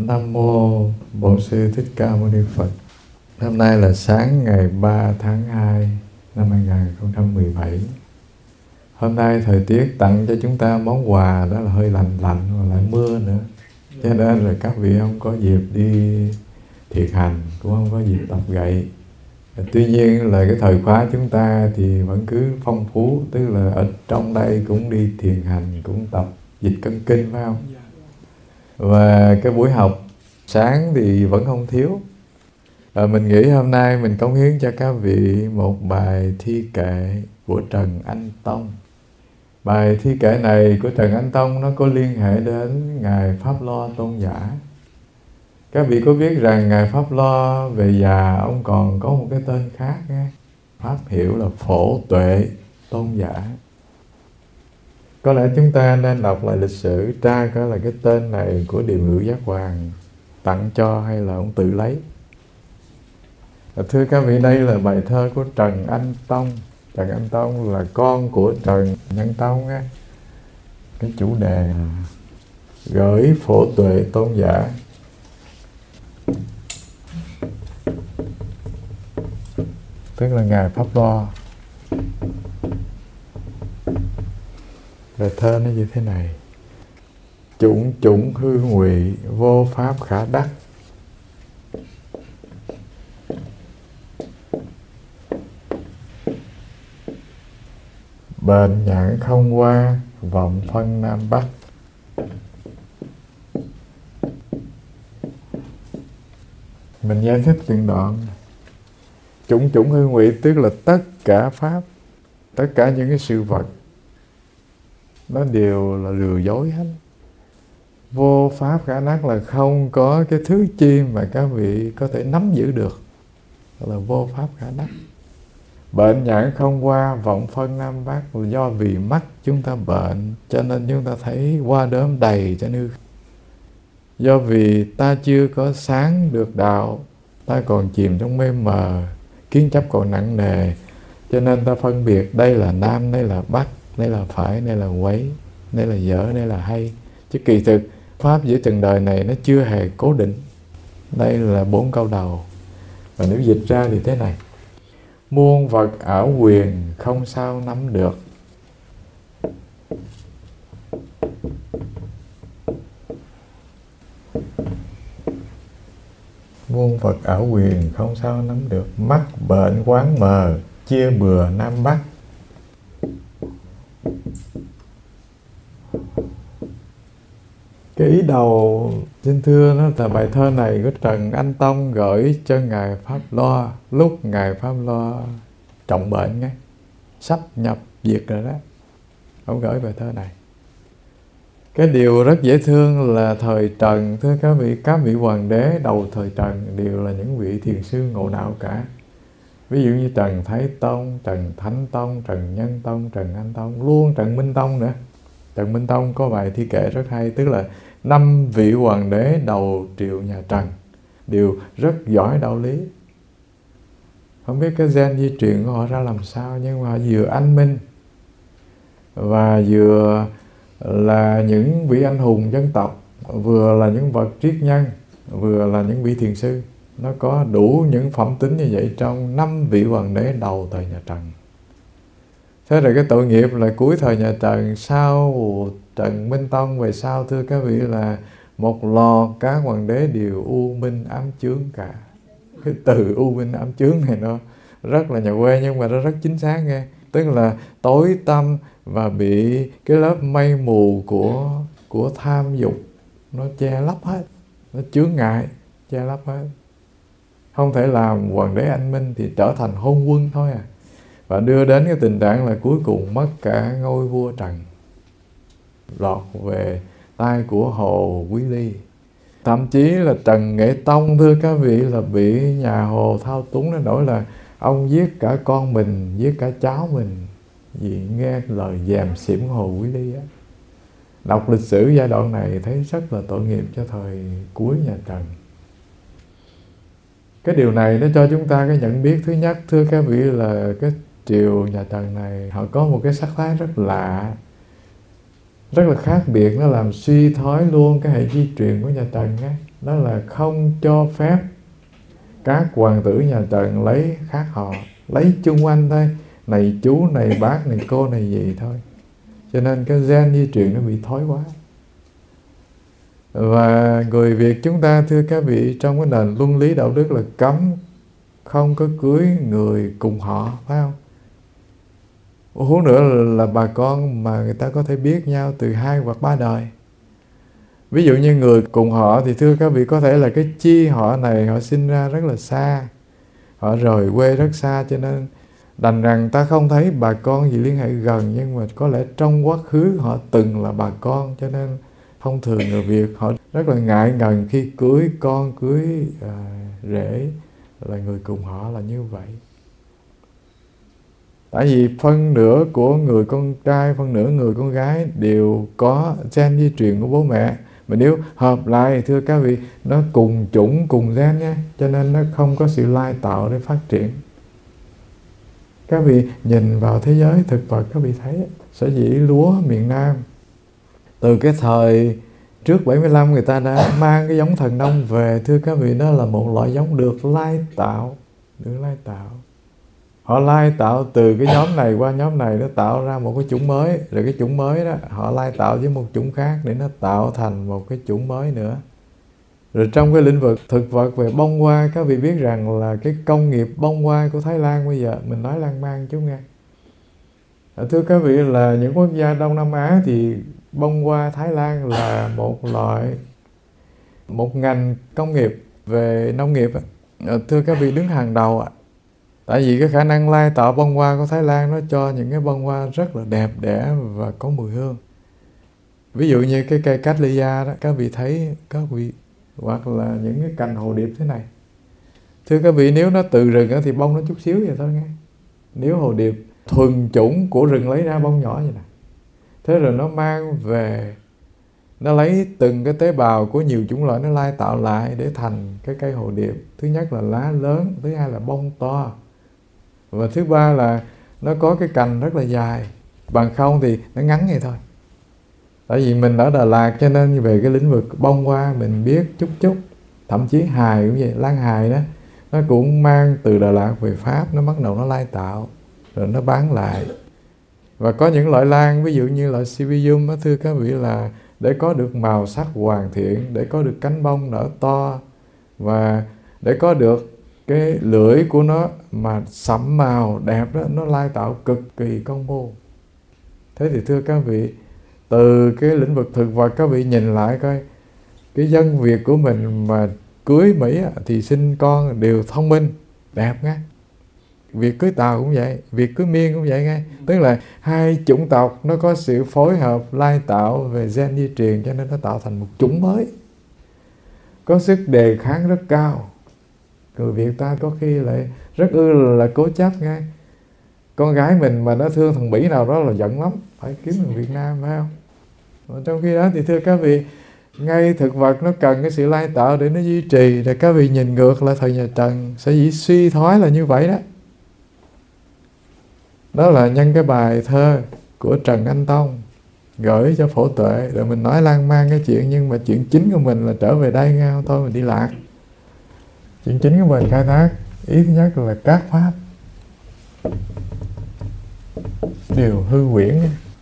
Nam Mô Bổn Sư Thích Ca Mâu Ni Phật. Hôm nay là sáng ngày 3 tháng 2 năm 2017. Hôm nay thời tiết tặng cho chúng ta món quà đó là hơi lạnh lạnh và lại mưa nữa. Cho nên là các vị không có dịp đi thiền hành, cũng không có dịp tập gậy. Tuy nhiên là cái thời khóa chúng ta thì vẫn cứ phong phú, tức là ở trong đây cũng đi thiền hành, cũng tập dịch cân kinh, phải không? Và cái buổi học sáng thì vẫn không thiếu. Mình nghĩ hôm nay mình cống hiến cho các vị một bài thi kệ của Trần Anh Tông. Bài thi kệ này của Trần Anh Tông nó có liên hệ đến Ngài Pháp Lo Tôn giả. Các vị có biết rằng Ngài Pháp Lo về già ông còn có một cái tên khác nghe? Pháp hiệu là Phổ Tuệ Tôn giả. Có lẽ chúng ta nên đọc lại lịch sử tra coi là cái tên này của Điềm Hữu Giác Hoàng tặng cho hay là ông tự lấy. Thưa các vị, đây là bài thơ của Trần Anh Tông. Trần Anh Tông là con của Trần Nhân Tông á. Cái chủ đề là gửi Phổ Tuệ Tôn giả. Tức là Ngài Pháp Lo. Bài thơ nó như thế này: chủng chủng hư ngụy, vô pháp khả đắc. Bệnh nhãn không qua, vọng phân Nam Bắc. Mình giải thích từng đoạn. Chủng chủng hư ngụy tức là tất cả pháp, tất cả những cái sự vật nó đều là lừa dối hết. Vô pháp khả đắc là không có cái thứ chi mà các vị có thể nắm giữ được, là vô pháp khả đắc. Bệnh nhãn không qua, vọng phân Nam Bắc là do vì mắt chúng ta bệnh cho nên chúng ta thấy qua đốm đầy trên hư. Do vì ta chưa có sáng được đạo, ta còn chìm trong mê mờ, kiến chấp còn nặng nề, cho nên ta phân biệt đây là Nam, đây là Bắc, đây là phải, đây là quấy, đây là dở, đây là hay. Chứ kỳ thực pháp giữa trần đời này nó chưa hề cố định. Đây là 4 câu đầu. Và nếu dịch ra thì thế này: muôn vật ảo quyền, không sao nắm được. Muôn vật ảo quyền, không sao nắm được. Mắt bệnh quáng mờ, chia bừa Nam Bắc. Cái ý đầu xin thưa nó là bài thơ này của Trần Anh Tông gửi cho Ngài Pháp Lo lúc Ngài Pháp Lo trọng bệnh nghe, sắp nhập diệt rồi đó. Ông gửi bài thơ này. Cái điều rất dễ thương là thời Trần, thưa các vị hoàng đế đầu thời Trần đều là những vị thiền sư ngộ đạo cả. Ví dụ như Trần Thái Tông, Trần Thánh Tông, Trần Nhân Tông, Trần Anh Tông, luôn Trần Minh Tông nữa. Trần Minh Tông có bài thi kệ rất hay, tức là 5 vị hoàng đế đầu triều nhà Trần đều rất giỏi đạo lý. Không biết cái gen di truyền của họ ra làm sao, nhưng mà vừa anh minh và vừa là những vị anh hùng dân tộc, vừa là những bậc triết nhân, vừa là những vị thiền sư. Nó có đủ những phẩm tính như vậy trong 5 vị hoàng đế đầu thời nhà Trần. Thế rồi cái tội nghiệp là cuối thời nhà Trần, sau Trần Minh Tông về sau, thưa các vị, là một loạt các hoàng đế đều u minh ám chướng cả. Cái từ u minh ám chướng này nó rất là nhà quê nhưng mà nó rất chính xác nghe. Tức là tối tăm và bị cái lớp mây mù của tham dục nó che lấp hết, nó chướng ngại, che lấp hết. Không thể làm hoàng đế anh minh thì trở thành hôn quân thôi à. Và đưa đến cái tình trạng là cuối cùng mất cả ngôi vua Trần, lọt về tay của Hồ Quý Ly. Thậm chí là Trần Nghệ Tông, thưa các vị, là bị nhà Hồ thao túng đến nỗi là ông giết cả con mình, giết cả cháu mình vì nghe lời dèm xỉm của Hồ Quý Ly á. Đọc lịch sử giai đoạn này thấy rất là tội nghiệp cho thời cuối nhà Trần. Cái điều này nó cho chúng ta cái nhận biết thứ nhất, thưa các vị, là cái triều nhà Trần này họ có một cái sắc thái rất lạ. rất là khác biệt, nó làm suy thoái luôn cái hệ di truyền của nhà Trần á. Đó là không cho phép các hoàng tử nhà Trần lấy khác họ, lấy chung quanh thôi, này chú, này bác, này cô, này gì thôi. Cho nên cái gen di truyền nó bị thói quá. Và người Việt chúng ta, thưa các vị, trong cái nền luân lý đạo đức là cấm không có cưới người cùng họ, phải không? Huống nữa là bà con mà người ta có thể biết nhau từ 2 hoặc 3 đời. Ví dụ như người cùng họ thì thưa các vị, có thể là cái chi họ này họ sinh ra rất là xa, họ rời quê rất xa, cho nên đành rằng ta không thấy bà con gì liên hệ gần, nhưng mà có lẽ trong quá khứ họ từng là bà con, cho nên thông thường người Việt họ rất là ngại ngần khi cưới con, cưới rể là người cùng họ là như vậy. Tại vì phân nửa của người con trai, phân nửa người con gái đều có gen di truyền của bố mẹ. Mà nếu hợp lại, thưa các vị, nó cùng chủng, cùng gen nha, cho nên nó không có sự lai tạo để phát triển. Các vị nhìn vào thế giới thực vật, các vị thấy sở dĩ lúa miền Nam từ cái thời trước 75 người ta đã mang cái giống thần nông về, thưa các vị, đó là một loại giống được lai tạo. Được lai tạo. Họ lai tạo từ cái nhóm này qua nhóm này, nó tạo ra một cái chủng mới. Rồi cái chủng mới đó, họ lai tạo với một chủng khác để nó tạo thành một cái chủng mới nữa. Rồi trong cái lĩnh vực thực vật về bông hoa, các vị biết rằng là cái công nghiệp bông hoa của Thái Lan bây giờ, mình nói lan man chút nghe. Thưa các vị, là những quốc gia Đông Nam Á thì bông hoa Thái Lan là một ngành công nghiệp về nông nghiệp. Thưa các vị, đứng hàng đầu ạ. Tại vì cái khả năng lai tạo bông hoa của Thái Lan nó cho những cái bông hoa rất là đẹp đẽ và có mùi hương. Ví dụ như cái cây Cattleya đó, các vị thấy, các vị, hoặc là những cái cành hồ điệp thế này. Thưa các vị, nếu nó từ rừng thì bông nó chút xíu vậy thôi nghe. Nếu hồ điệp thuần chủng của rừng lấy ra bông nhỏ vậy nè. Thế rồi nó mang về, nó lấy từng cái tế bào của nhiều chủng loại, nó lai tạo lại để thành cái cây hồ điệp. Thứ nhất là lá lớn, thứ hai là bông to, và thứ ba là nó có cái cành rất là dài. Bằng không thì nó ngắn vậy thôi. Tại vì mình ở Đà Lạt cho nên về cái lĩnh vực bông hoa mình biết chút chút. Thậm chí hài cũng vậy, lan hài đó, nó cũng mang từ Đà Lạt về Pháp, nó bắt đầu nó lai tạo rồi nó bán lại. Và có những loại lan, ví dụ như loại Cymbidium đó, thưa các vị, là để có được màu sắc hoàn thiện, để có được cánh bông nở to, và để có được cái lưỡi của nó mà sẫm màu đẹp đó, nó lai tạo cực kỳ công phu. Thế thì thưa các vị, từ cái lĩnh vực thực vật, các vị nhìn lại coi, cái dân Việt của mình mà cưới Mỹ thì sinh con đều thông minh, đẹp nghe. Việt cưới Tàu cũng vậy, Việt cưới Miên cũng vậy nghe. Tức là hai chủng tộc nó có sự phối hợp lai tạo về gen di truyền, cho nên nó tạo thành một chủng mới, có sức đề kháng rất cao. Người Việt ta có khi lại rất là cố chấp nghe. Con gái mình mà nó thương thằng Mỹ nào đó là giận lắm, phải kiếm thằng Việt Nam, phải không? Và trong khi đó thì thưa các vị, ngay thực vật nó cần cái sự lai tạo để nó duy trì. Rồi các vị nhìn ngược lại thời nhà Trần, sở dĩ suy thoái là như vậy đó. Đó là nhân cái bài thơ của Trần Anh Tông gửi cho Phổ Tuệ. Rồi mình nói lan man cái chuyện, nhưng mà chuyện chính của mình là trở về đây nghe, không thôi mình đi lạc. Chuyện chính của mình khai thác ý thứ nhất là các pháp đều hư huyễn.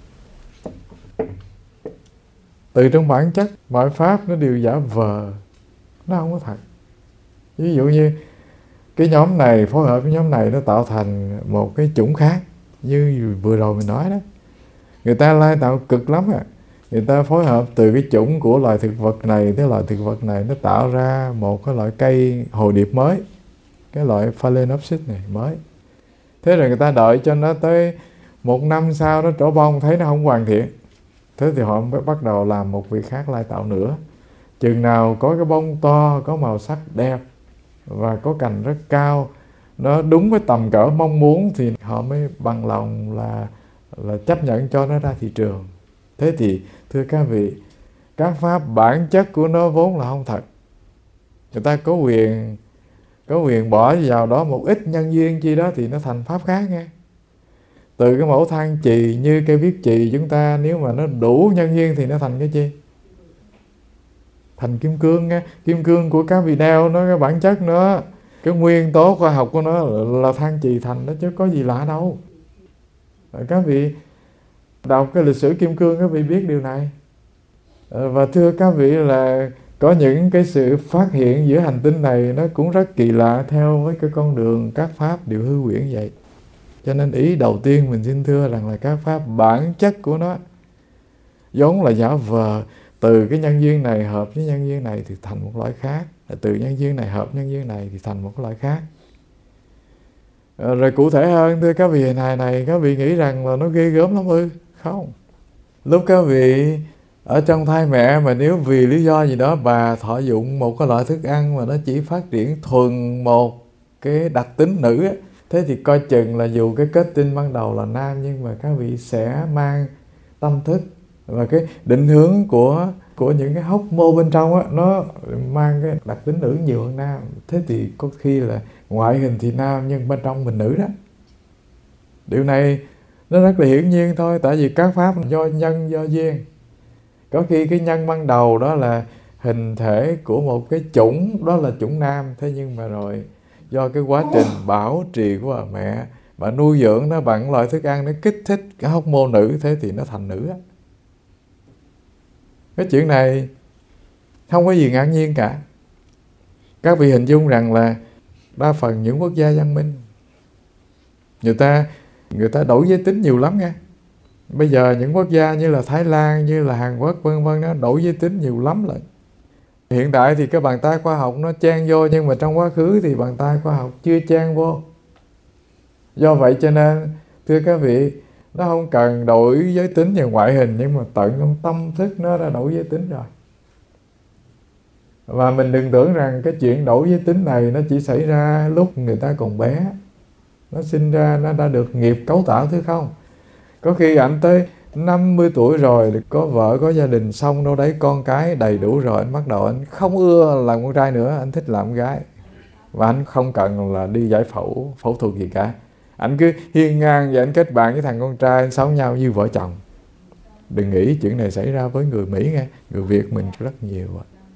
Từ trong bản chất mọi pháp nó đều giả vờ, nó không có thật. Ví dụ như cái nhóm này phối hợp với nhóm này, nó tạo thành một cái chủng khác. Như vừa rồi mình nói đó, người ta lai tạo cực lắm à. Người ta phối hợp từ cái chủng của loài thực vật này tới loài thực vật này, nó tạo ra một cái loại cây hồ điệp mới, cái loại Phalaenopsis này mới. Thế rồi người ta đợi cho nó tới 1 năm sau nó trổ bông, thấy nó không hoàn thiện. Thế thì họ mới bắt đầu làm một việc khác lai tạo nữa. Chừng nào có cái bông to, có màu sắc đẹp và có cành rất cao, nó đúng với tầm cỡ mong muốn, thì họ mới bằng lòng là chấp nhận cho nó ra thị trường. Thế thì thưa các vị, các pháp bản chất của nó vốn là không thật. Người ta có quyền bỏ vào đó một ít nhân duyên chi đó thì nó thành pháp khác nghe. Từ cái mẫu than chì như cây viết chì chúng ta, nếu mà nó đủ nhân duyên thì nó thành cái chi? Thành kim cương nha. Kim cương của các vị đeo nó, cái bản chất nó, cái nguyên tố khoa học của nó là than chì thành đó, chứ có gì lạ đâu. Các vị đọc cái lịch sử kim cương các vị biết điều này. Và thưa các vị là có những cái sự phát hiện giữa hành tinh này nó cũng rất kỳ lạ theo với cái con đường các pháp đều hư huyễn vậy. Cho nên ý đầu tiên mình xin thưa rằng là các pháp bản chất của nó giống là giả vờ. Từ cái nhân duyên này hợp với nhân duyên này thì thành một loại khác, từ nhân duyên này hợp nhân duyên này thì thành một loại khác. Rồi cụ thể hơn, thưa các vị, hình hài này các vị nghĩ rằng là nó ghê gớm lắm ư? Không. Lúc các vị ở trong thai mẹ mà nếu vì lý do gì đó bà thọ dụng một cái loại thức ăn mà nó chỉ phát triển thuần một cái đặc tính nữ á, thế thì coi chừng là dù cái kết tinh ban đầu là nam nhưng mà các vị sẽ mang tâm thức và cái định hướng của những cái hóc môn bên trong á, nó mang cái đặc tính nữ nhiều hơn nam. Thế thì có khi là ngoại hình thì nam nhưng bên trong mình nữ đó. Điều này nó rất là hiển nhiên thôi, tại vì các pháp do nhân do duyên. Có khi cái nhân ban đầu đó là hình thể của một cái chủng, đó là chủng nam, thế nhưng mà rồi do cái quá trình bảo trì của bà mẹ, bà nuôi dưỡng nó bằng loại thức ăn nó kích thích cái hóc môn nữ, thế thì nó thành nữ á. Cái chuyện này không có gì ngạc nhiên cả. Các vị hình dung rằng là đa phần những quốc gia văn minh người ta đổi giới tính nhiều lắm nha. Bây giờ những quốc gia như là Thái Lan, như là Hàn Quốc vân vân, nó đổi giới tính nhiều lắm rồi. Hiện tại thì cái bàn tay khoa học nó chen vô, nhưng mà trong quá khứ thì bàn tay khoa học chưa chen vô. Do vậy cho nên thưa các vị, nó không cần đổi giới tính về ngoại hình, nhưng mà tận trong tâm thức nó đã đổi giới tính rồi. Và mình đừng tưởng rằng cái chuyện đổi giới tính này nó chỉ xảy ra lúc người ta còn bé. Nó sinh ra nó đã được nghiệp cấu tạo thứ không. Có khi anh tới 50 tuổi rồi, có vợ có gia đình xong đâu đấy, con cái đầy đủ rồi, anh bắt đầu anh không ưa làm con trai nữa, anh thích làm con gái. Và anh không cần là đi giải phẫu thuật gì cả. Anh cứ hiên ngang và anh kết bạn với thằng con trai, anh sống nhau như vợ chồng. Đừng nghĩ chuyện này xảy ra với người Mỹ nghe, người Việt mình rất nhiều.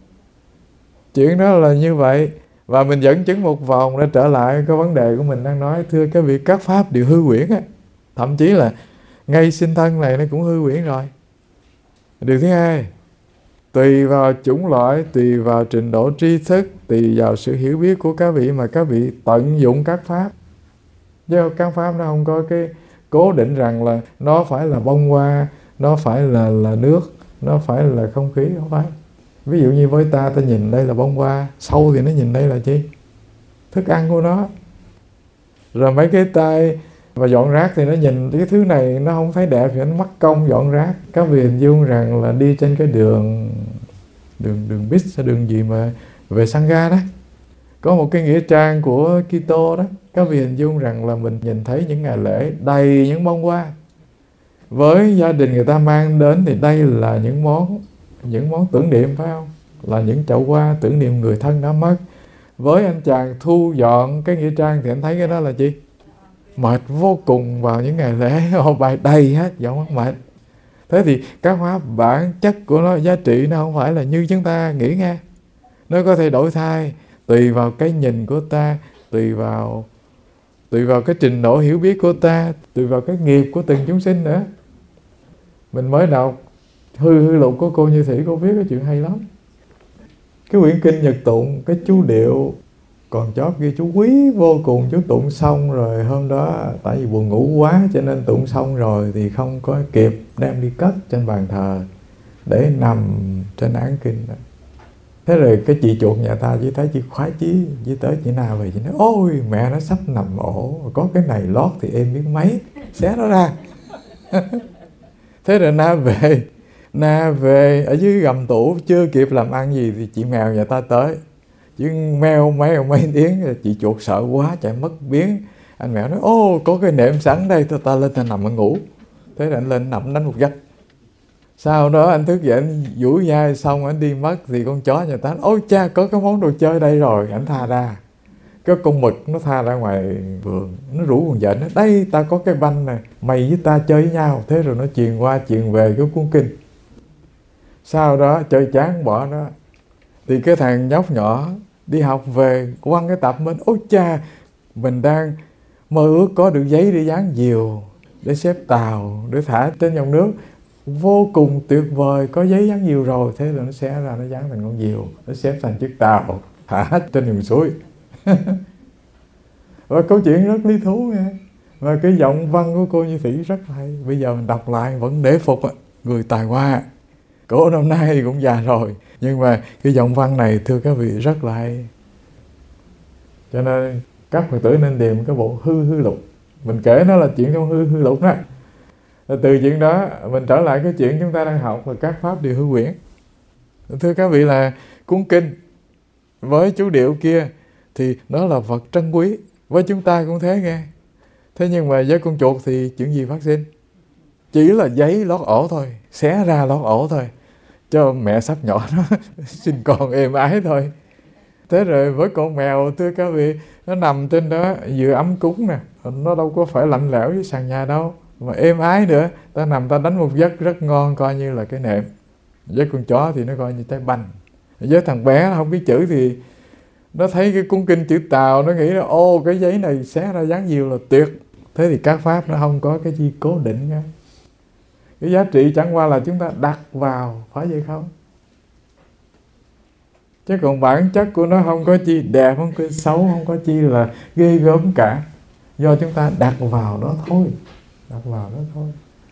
Chuyện đó là như vậy. Và mình dẫn chứng một vòng để trở lại cái vấn đề của mình đang nói. Thưa các vị, các pháp đều hư huyễn á. Thậm chí là ngay sinh thân này nó cũng hư huyễn rồi. Điều thứ hai, tùy vào chủng loại, tùy vào trình độ tri thức, tùy vào sự hiểu biết của các vị mà các vị tận dụng các pháp. Chứ các pháp nó không có cái cố định rằng là nó phải là bông hoa, nó phải là nước, nó phải là không khí, không phải. Ví dụ như với ta nhìn đây là bông hoa, sâu thì nó nhìn đây là chi? Thức ăn của nó. Rồi mấy cái tay và dọn rác thì nó nhìn cái thứ này nó không thấy đẹp thì nó mắc công dọn rác. Các vị hình dung rằng là đi trên cái đường bus hay đường gì mà về Sangha đó, có một cái nghĩa trang của Kitô đó. Các vị hình dung rằng là mình nhìn thấy những ngày lễ đầy những bông hoa. Với gia đình người ta mang đến thì đây là những món tưởng niệm, phải không? Là những chậu hoa tưởng niệm người thân đã mất. Với anh chàng thu dọn cái nghĩa trang thì anh thấy cái đó là chi? Mệt vô cùng vào những ngày lễ, bài đầy hết, dọn mệt. Thế thì các pháp bản chất của nó, giá trị nó không phải là như chúng ta nghĩ nghe. Nó có thể đổi thay tùy vào cái nhìn của ta, tùy vào cái trình độ hiểu biết của ta, tùy vào cái nghiệp của từng chúng sinh nữa. Mình mới đọc hư lục của cô Như Thị, cô viết cái chuyện hay lắm. Cái quyển kinh Nhật tụng, cái chú điệu còn chót ghi chú quý vô cùng. Chú tụng xong rồi hôm đó tại vì buồn ngủ quá cho nên tụng xong rồi thì không có kịp đem đi cất trên bàn thờ để nằm trên án kinh đó. Thế rồi cái chị chuột nhà ta chỉ thấy chị khoái chí, chỉ tới chị nào về chị nói ôi mẹ nó sắp nằm ổ, có cái này lót thì em biết mấy, xé nó ra. Thế rồi na về ở dưới gầm tủ chưa kịp làm ăn gì thì chị mèo nhà ta tới, chứ mèo mấy tiếng rồi chị chuột sợ quá chạy mất biến. Anh mèo nói ô có cái nệm sẵn đây, ta lên ta nằm mà ngủ. Thế rồi anh lên nằm đánh một giấc. Sau đó anh thức dậy anh duỗi vai xong anh đi mất thì con chó nhà ta ôi cha có cái món đồ chơi đây rồi, anh tha ra. Cái con mực nó tha ra ngoài vườn, nó rủ con vện, đây ta có cái banh này, mày với ta chơi với nhau. Thế rồi nó truyền qua truyền về cái cuốn kinh. Sau đó chơi chán bỏ nó, thì cái thằng nhóc nhỏ đi học về quăng cái tập bên, ôi cha, mình đang mơ ước có được giấy để dán diều, để xếp tàu, để thả trên dòng nước, vô cùng tuyệt vời, có giấy dán diều rồi. Thế là nó xé ra, nó dán thành con diều, nó xếp thành chiếc tàu, thả trên dòng suối. Và câu chuyện rất lý thú nghe. Và cái giọng văn của cô Như Thủy rất hay. Bây giờ mình đọc lại vẫn nể phục người tài hoa. Cổ năm nay thì cũng già rồi, nhưng mà cái giọng văn này thưa các vị rất là hay. Cho nên các Phật tử nên tìm cái bộ Hư Lục. Mình kể nó là chuyện trong Hư Lục đó. Từ chuyện đó mình trở lại cái chuyện chúng ta đang học là các pháp đều hư quyển. Thưa các vị, là cuốn kinh với chú điệu kia thì nó là vật trân quý, với chúng ta cũng thế nghe. Thế nhưng mà với con chuột thì chuyện gì phát sinh? Chỉ là giấy lót ổ thôi, xé ra lót ổ thôi, cho mẹ sắp nhỏ nó sinh con êm ái thôi. Thế rồi với con mèo, thưa các vị, nó nằm trên đó vừa ấm cúng nè, nó đâu có phải lạnh lẽo với sàn nhà đâu, mà êm ái nữa. Ta nằm ta đánh một giấc rất ngon, coi như là cái nệm. Với con chó thì nó coi như trái banh. Với thằng bé nó không biết chữ thì nó thấy cái cuốn kinh chữ Tàu, nó nghĩ là ô, cái giấy này xé ra dán diều là tuyệt. Thế thì các pháp nó không có cái gì cố định nha. Cái giá trị chẳng qua là chúng ta đặt vào, phải vậy không? Chứ còn bản chất của nó không có chi đẹp, không có xấu, không có chi là ghê gớm cả. Do chúng ta đặt vào đó thôi. Đặt vào đó thôi.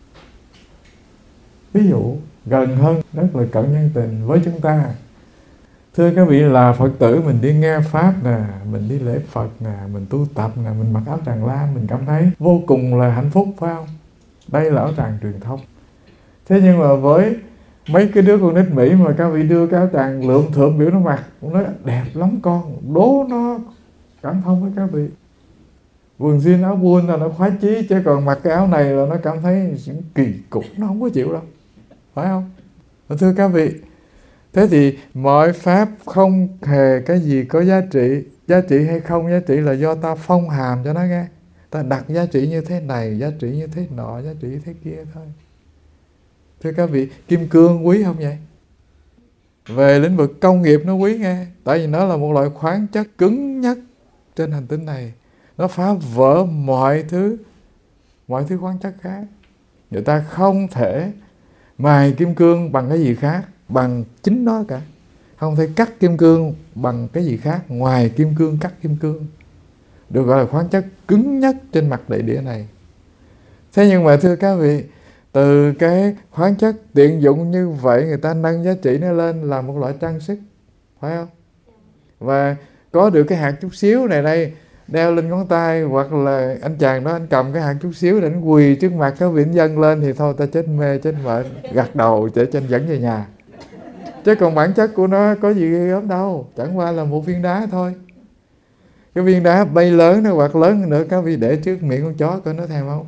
Ví dụ gần hơn rất là cận nhân tình với chúng ta. Thưa các vị, là Phật tử mình đi nghe Pháp nè, mình đi lễ Phật nè, mình tu tập nè, mình mặc áo tràng lam, mình cảm thấy vô cùng là hạnh phúc, phải không? Đây là áo tràng truyền thống. Thế nhưng mà với mấy cái đứa con nít Mỹ mà các vị đưa cái áo tràng lượm thượm biểu nó mặc, nó đẹp lắm con, đố nó cảm thông với các vị. Quần jean áo buôn là nó khoái chí, chứ còn mặc cái áo này là nó cảm thấy kỳ cục, nó không có chịu đâu, phải không? Thưa các vị, thế thì mọi pháp không hề cái gì có giá trị. Giá trị hay không giá trị là do ta phong hàm cho nó nghe. Ta đặt giá trị như thế này, giá trị như thế nọ, giá trị như thế kia thôi. Thưa các vị, kim cương quý không vậy? Về lĩnh vực công nghiệp nó quý nghe. Tại vì nó là một loại khoáng chất cứng nhất trên hành tinh này. Nó phá vỡ mọi thứ khoáng chất khác. Người ta không thể mài kim cương bằng cái gì khác, bằng chính nó cả. Không thể cắt kim cương bằng cái gì khác ngoài kim cương cắt kim cương. Được gọi là khoáng chất cứng nhất trên mặt đại địa này. Thế nhưng mà thưa các vị, từ cái khoáng chất tiện dụng như vậy, người ta nâng giá trị nó lên là một loại trang sức, phải không? Và có được cái hạt chút xíu này đây, đeo lên ngón tay, hoặc là anh chàng đó anh cầm cái hạt chút xíu để anh quỳ trước mặt các vị dân lên, thì thôi ta chết mê chết mệt, gật đầu để cho anh dẫn về nhà. Chứ còn bản chất của nó có gì ghê gớm đâu, chẳng qua là một viên đá thôi. Cái viên đá bay lớn nó hoặc lớn hơn nữa, các vị để trước miệng con chó coi nó thèm không?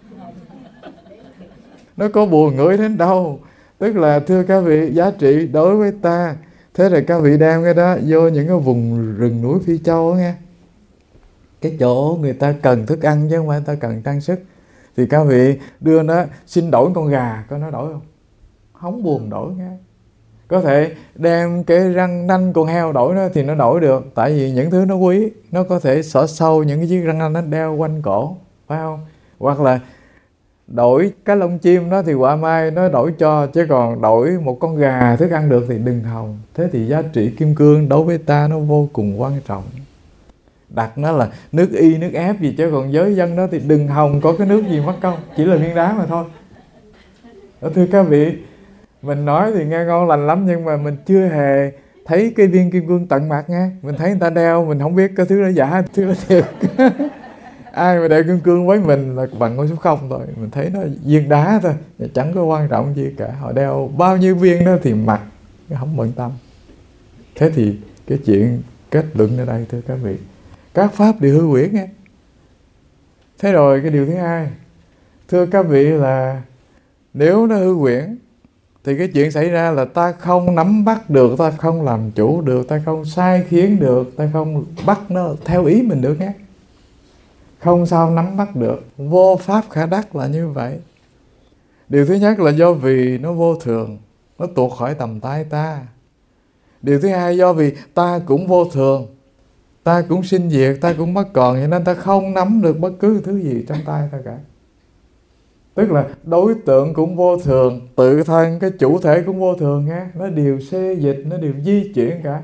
Nó có buồn ngửi đến đâu. Tức là thưa các vị, giá trị đối với ta. Thế rồi các vị đem cái đó vô những cái vùng rừng núi Phi Châu đó nghe, cái chỗ người ta cần thức ăn chứ không phải người ta cần trang sức, thì các vị đưa nó xin đổi con gà, có nó đổi không? Không buồn đổi nghe. Có thể đem cái răng nanh con heo đổi nó thì nó đổi được, tại vì những thứ nó quý, nó có thể xỏ sâu những cái chiếc răng nanh nó đeo quanh cổ, phải không? Hoặc là đổi cái lông chim đó thì quả mai nó đổi cho, chứ còn đổi một con gà thức ăn được thì đừng hòng. Thế thì giá trị kim cương đối với ta nó vô cùng quan trọng. Đặt nó là nước y, nước ép gì, chứ còn giới dân đó thì đừng hòng có cái nước gì mất công, chỉ là viên đá mà thôi. Thưa các vị, mình nói thì nghe ngon lành lắm, nhưng mà mình chưa hề thấy cái viên kim cương tận mặt nghe. Mình thấy người ta đeo, mình không biết cái thứ đó giả, thứ đó thiệt. Ai mà đeo kim cương với mình là bằng con số 0 thôi. Mình thấy nó viên đá thôi, chẳng có quan trọng gì cả. Họ đeo bao nhiêu viên đó thì mặc, không bận tâm. Thế thì cái chuyện kết luận ở đây, thưa các vị, các pháp đều hư huyễn nghe. Thế rồi cái điều thứ hai, thưa các vị, là nếu nó hư huyễn thì cái chuyện xảy ra là ta không nắm bắt được, ta không làm chủ được, ta không sai khiến được, ta không bắt nó theo ý mình được nhé. Không sao nắm bắt được. Vô pháp khả đắc là như vậy. Điều thứ nhất là do vì nó vô thường, nó tuột khỏi tầm tay ta. Điều thứ hai do vì ta cũng vô thường, ta cũng sinh diệt, ta cũng mất còn, cho nên ta không nắm được bất cứ thứ gì trong tay ta cả. Tức là đối tượng cũng vô thường, tự thân cái chủ thể cũng vô thường nha. Nó đều xê dịch, nó đều di chuyển cả.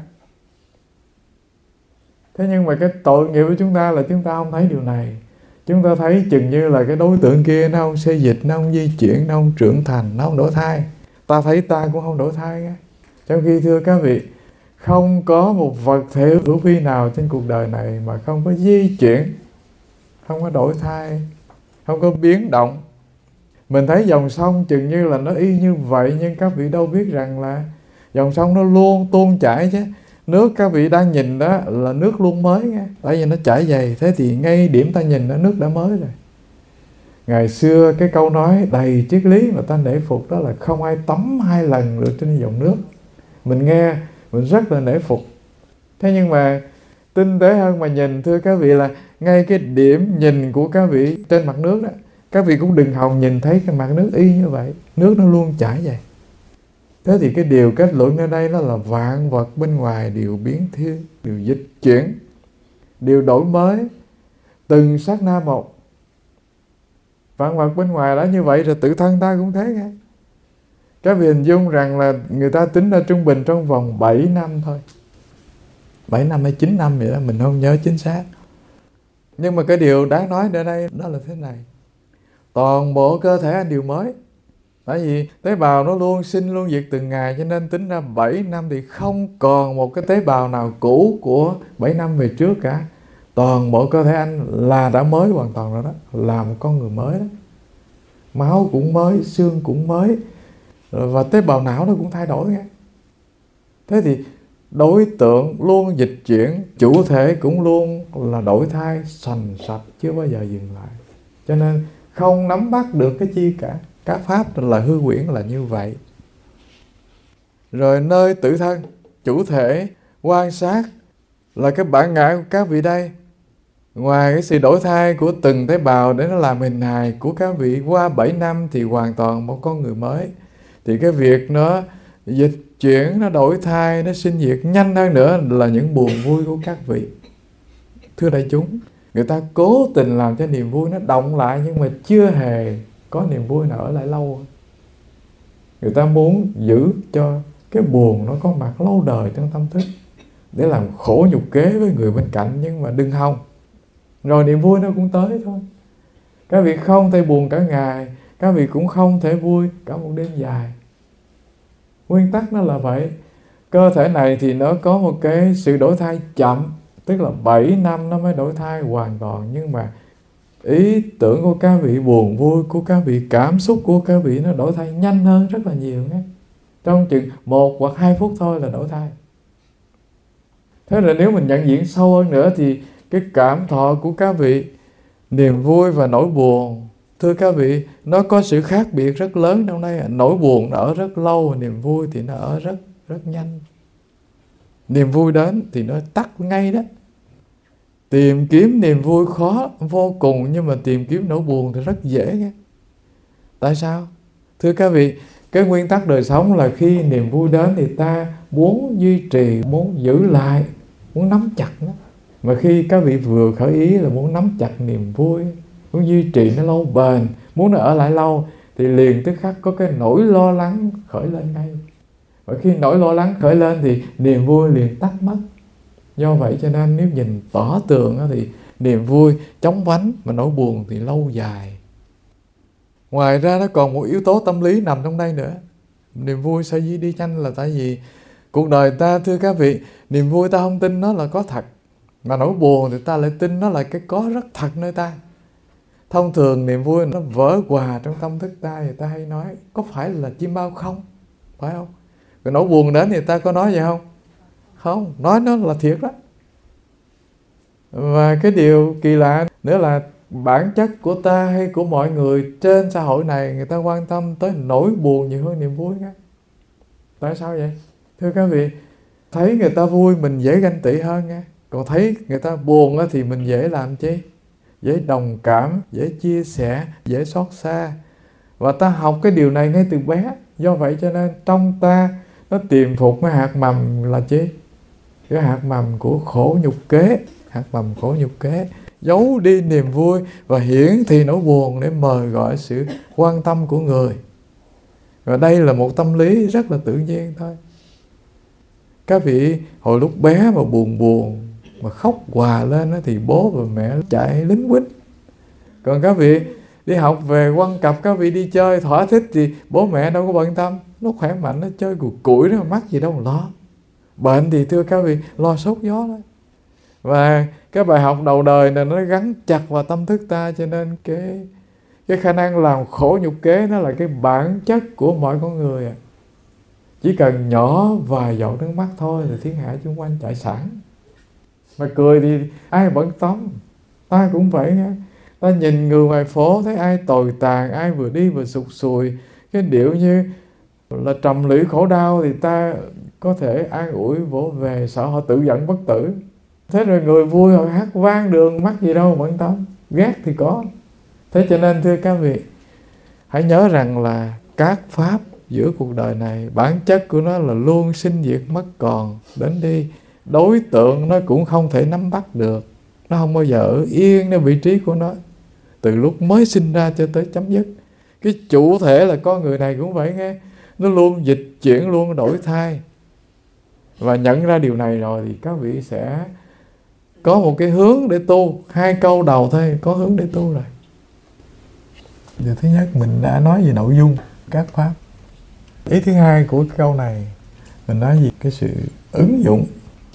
Thế nhưng mà cái tội nghiệp của chúng ta là chúng ta không thấy điều này. Chúng ta thấy chừng như là cái đối tượng kia nó không xê dịch, nó không di chuyển, nó không trưởng thành, nó không đổi thay. Ta thấy ta cũng không đổi thay nha. Trong khi thưa các vị, không có một vật thể hữu vi nào trên cuộc đời này mà không có di chuyển, không có đổi thay, không có biến động. Mình thấy dòng sông chừng như là nó y như vậy, nhưng các vị đâu biết rằng là dòng sông nó luôn tuôn chảy chứ. Nước các vị đang nhìn đó là nước luôn mới nha. Tại vì nó chảy dày, thế thì ngay điểm ta nhìn đó nước đã mới rồi. Ngày xưa cái câu nói đầy triết lý mà ta nể phục đó là không ai tắm 2 lần được trên dòng nước. Mình nghe mình rất là nể phục. Thế nhưng mà tinh tế hơn mà nhìn, thưa các vị, là ngay cái điểm nhìn của các vị trên mặt nước đó, các vị cũng đừng hòng nhìn thấy cái mặt nước y như vậy. Nước nó luôn chảy vậy. Thế thì cái điều kết luận ở đây đó là vạn vật bên ngoài đều biến thiên, đều dịch chuyển, đều đổi mới, từng sát na một. Vạn vật bên ngoài đã như vậy rồi, tự thân ta cũng thế nghe. Các vị hình dung rằng là người ta tính ra trung bình trong vòng 7 năm thôi, 7 năm hay 9 năm vậy đó, mình không nhớ chính xác. Nhưng mà cái điều đáng nói ở đây đó là thế này: toàn bộ cơ thể anh đều mới. Tại vì tế bào nó luôn sinh luôn diệt từng ngày, cho nên tính ra 7 năm thì không còn một cái tế bào nào cũ của 7 năm về trước cả. Toàn bộ cơ thể anh là đã mới hoàn toàn rồi đó, là một con người mới đó. Máu cũng mới, xương cũng mới, và tế bào não nó cũng thay đổi nghe. Thế thì đối tượng luôn dịch chuyển, chủ thể cũng luôn là đổi thay, sành sạch, chưa bao giờ dừng lại. Cho nên không nắm bắt được cái chi cả. Các pháp là hư huyễn là như vậy. Rồi nơi tự thân, chủ thể, quan sát là cái bản ngã của các vị đây. Ngoài cái sự đổi thay của từng tế bào để nó làm hình hài của các vị qua 7 năm thì hoàn toàn một con người mới. Thì cái việc nó dịch chuyển, nó đổi thay, nó sinh diệt nhanh hơn nữa là những buồn vui của các vị. Thưa đại chúng, người ta cố tình làm cho niềm vui nó động lại, nhưng mà chưa hề có niềm vui nào ở lại lâu. Người ta muốn giữ cho cái buồn nó có mặt lâu đời trong tâm thức, để làm khổ nhục kế với người bên cạnh, nhưng mà đừng hòng. Rồi niềm vui nó cũng tới thôi. Các vị không thể buồn cả ngày, các vị cũng không thể vui cả một đêm dài. Nguyên tắc nó là vậy. Cơ thể này thì nó có một cái sự đổi thay chậm, tức là 7 năm nó mới đổi thay hoàn toàn. Nhưng mà ý tưởng của các vị, buồn vui của các vị, cảm xúc của các vị nó đổi thay nhanh hơn rất là nhiều nhé. Trong chừng 1 hoặc 2 phút thôi là đổi thay. Thế là nếu mình nhận diện sâu hơn nữa thì cái cảm thọ của các vị, niềm vui và nỗi buồn, thưa các vị, nó có sự khác biệt rất lớn trong đây. Nỗi buồn nó ở rất lâu, niềm vui thì nó ở rất rất nhanh. Niềm vui đến thì nó tắt ngay đó. Tìm kiếm niềm vui khó vô cùng, nhưng mà tìm kiếm nỗi buồn thì rất dễ nghe. Tại sao? Thưa các vị, cái nguyên tắc đời sống là khi niềm vui đến thì ta muốn duy trì, muốn giữ lại, muốn nắm chặt nó. Mà khi các vị vừa khởi ý là muốn nắm chặt niềm vui, muốn duy trì nó lâu bền, muốn nó ở lại lâu, thì liền tức khắc có cái nỗi lo lắng khởi lên ngay. Và khi nỗi lo lắng khởi lên thì niềm vui liền tắt mất. Do vậy cho nên nếu nhìn tỏ tường thì niềm vui chóng vánh, mà nỗi buồn thì lâu dài. Ngoài ra nó còn một yếu tố tâm lý nằm trong đây nữa. Niềm vui sở dĩ đi nhanh là tại vì cuộc đời ta, thưa các vị, niềm vui ta không tin nó là có thật, mà nỗi buồn thì ta lại tin nó là cái có rất thật nơi ta. Thông thường niềm vui nó vỡ hòa trong tâm thức ta, thì ta hay nói có phải là chim bao không? Phải không? Rồi nỗi buồn đến thì ta có nói vậy không? Không, nói nó là thiệt đó. Và cái điều kỳ lạ nữa là bản chất của ta hay của mọi người trên xã hội này, người ta quan tâm tới nỗi buồn nhiều hơn niềm vui. Tại sao vậy? Thưa các vị, thấy người ta vui mình dễ ganh tị hơn nha. Còn thấy người ta buồn thì mình dễ làm chi? Dễ đồng cảm, dễ chia sẻ, dễ xót xa. Và ta học cái điều này ngay từ bé. Do vậy cho nên trong ta nó tiềm phục cái hạt mầm là chi? Cái hạt mầm của khổ nhục kế. Hạt mầm khổ nhục kế giấu đi niềm vui và hiển thị nỗi buồn để mời gọi sự quan tâm của người. Và đây là một tâm lý rất là tự nhiên thôi. Các vị hồi lúc bé mà buồn mà khóc hòa lên thì bố và mẹ chạy lính quýnh. Còn các vị đi học về quăng cặp, các vị đi chơi thỏa thích thì bố mẹ đâu có bận tâm. Nó khỏe mạnh, nó chơi củi nó mắc gì đâu mà lo. Bệnh thì thưa các vị lo sốt gió đó. Và cái bài học đầu đời này nó gắn chặt vào tâm thức ta, cho nên cái khả năng làm khổ nhục kế nó là cái bản chất của mọi con người. Chỉ cần nhỏ vài giọt nước mắt thôi thì thiên hạ xung quanh chạy sẵn. Mà cười thì ai bận tâm. Ta cũng vậy nha. Ta nhìn người ngoài phố thấy ai tồi tàn, ai vừa đi vừa sụt sùi, cái điệu như là trầm lũy khổ đau, thì ta có thể an ủi vỗ về, sợ họ tự giận bất tử. Thế rồi người vui họ hát vang đường, mắc gì đâu bận tâm. Ghét thì có. Thế cho nên thưa các vị, hãy nhớ rằng là các pháp giữa cuộc đời này, bản chất của nó là luôn sinh diệt mất còn, đến đi. Đối tượng nó cũng không thể nắm bắt được. Nó không bao giờ ở yênในvị trí của nó, từ lúc mới sinh ra cho tới chấm dứt. Cái chủ thể là con người này cũng vậy nghe. Nó luôn dịch chuyển, luôn đổi thay. Và nhận ra điều này rồi thì các vị sẽ có một cái hướng để tu. 2 câu đầu thôi, có hướng để tu rồi. Điều thứ nhất mình đã nói về nội dung các pháp. Ý thứ hai của cái câu này mình nói về cái sự ứng dụng.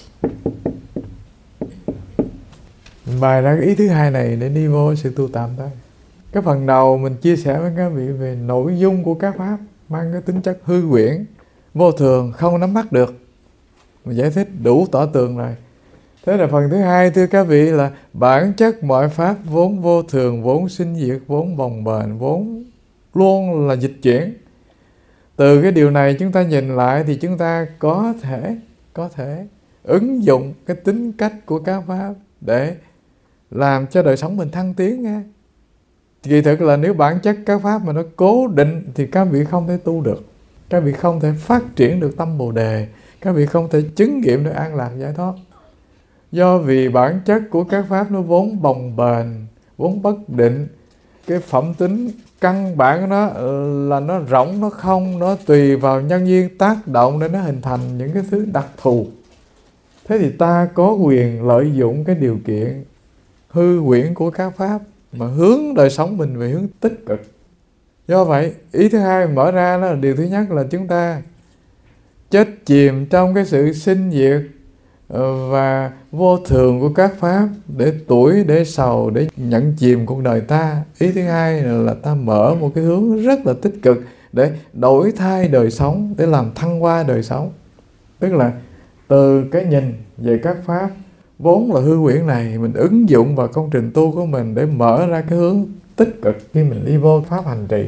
Mình bài ra cái ý thứ hai này để đi vô sự tu tạm thôi. Cái phần đầu mình chia sẻ với các vị về nội dung của các pháp mang cái tính chất hư huyễn, vô thường, không nắm bắt được. Mình giải thích đủ tỏ tường rồi. Thế là phần thứ hai thưa các vị là bản chất mọi pháp vốn vô thường, vốn sinh diệt, vốn bồng bềnh, vốn luôn là dịch chuyển. Từ cái điều này chúng ta nhìn lại thì chúng ta có thể ứng dụng cái tính cách của các pháp để làm cho đời sống mình thăng tiến nha. Kỳ thực là nếu bản chất các pháp mà nó cố định thì các vị không thể tu được. Các vị không thể phát triển được tâm Bồ Đề. Các vị không thể chứng nghiệm được an lạc giải thoát. Do vì bản chất của các pháp nó vốn bồng bềnh, vốn bất định. Cái phẩm tính căn bản của nó là nó rỗng, nó không, nó tùy vào nhân duyên tác động để nó hình thành những cái thứ đặc thù. Thế thì ta có quyền lợi dụng cái điều kiện hư huyễn của các pháp mà hướng đời sống mình về hướng tích cực. Do vậy, ý thứ hai mở ra đó là điều thứ nhất là chúng ta chết chìm trong cái sự sinh diệt và vô thường của các pháp để tủi, để sầu, để nhận chìm cuộc đời ta. Ý thứ hai là ta mở một cái hướng rất là tích cực để đổi thay đời sống, để làm thăng hoa đời sống. Tức là từ cái nhìn về các pháp vốn là hư huyễn này, mình ứng dụng vào công trình tu của mình để mở ra cái hướng tích cực khi mình đi vô pháp hành trì.